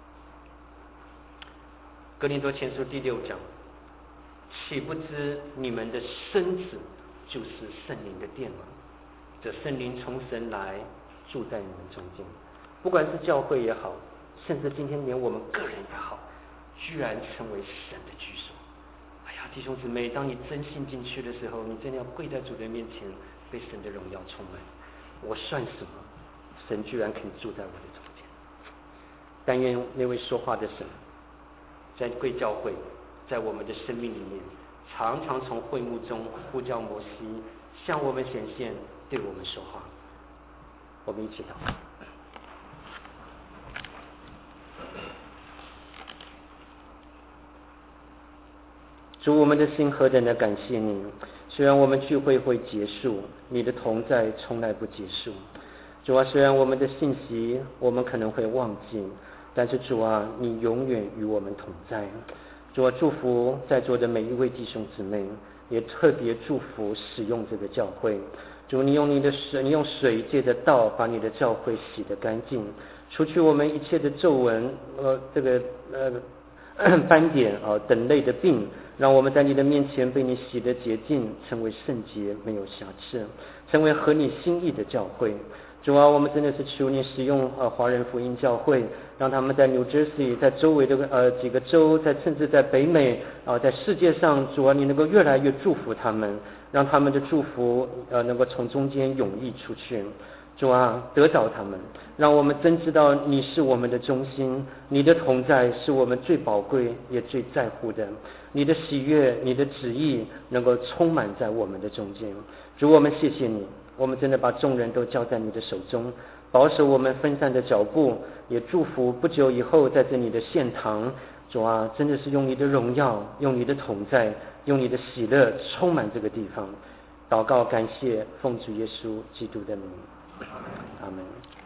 哥林多前书第六章，岂不知你们的身子就是圣灵的殿吗？这圣灵从神来，住在你们中间。不管是教会也好，甚至今天连我们个人也好，居然成为神的居所。哎呀，弟兄姊妹，当你真信进去的时候，你真的要跪在主的面前，被神的荣耀充满。我算什么？神居然可以住在我的中间。但愿那位说话的神，在贵教会，在我们的生命里面，常常从会幕中呼叫摩西，向我们显现，对我们说话。我们一起祷告。主，我们的心何等的感谢你！虽然我们聚会会结束，你的同在从来不结束。主啊，虽然我们的信息我们可能会忘记，但是主啊，你永远与我们同在。主啊，祝福在座的每一位弟兄姊妹，也特别祝福使用这个教会。主，你用你的水，你用水借着道把你的教会洗得干净，除去我们一切的皱纹，呃，这个呃斑点啊、呃、等类的病，让我们在你的面前被你洗得洁净，成为圣洁，没有瑕疵，成为合你心意的教会。主啊，我们真的是求你使用呃华人福音教会，让他们在 New Jersey， 在周围的呃几个州，在甚至在北美啊、呃，在世界上，主啊，你能够越来越祝福他们，让他们的祝福呃能够从中间涌溢出去。主啊，得着他们，让我们真知道你是我们的中心，你的同在是我们最宝贵也最在乎的，你的喜悦，你的旨意能够充满在我们的中间。主，我们谢谢你，我们真的把众人都交在你的手中，保守我们分散的脚步，也祝福不久以后在这里的献堂。主啊，真的是用你的荣耀，用你的同在，用你的喜乐充满这个地方。祷告感谢，奉主耶稣基督的名，阿门。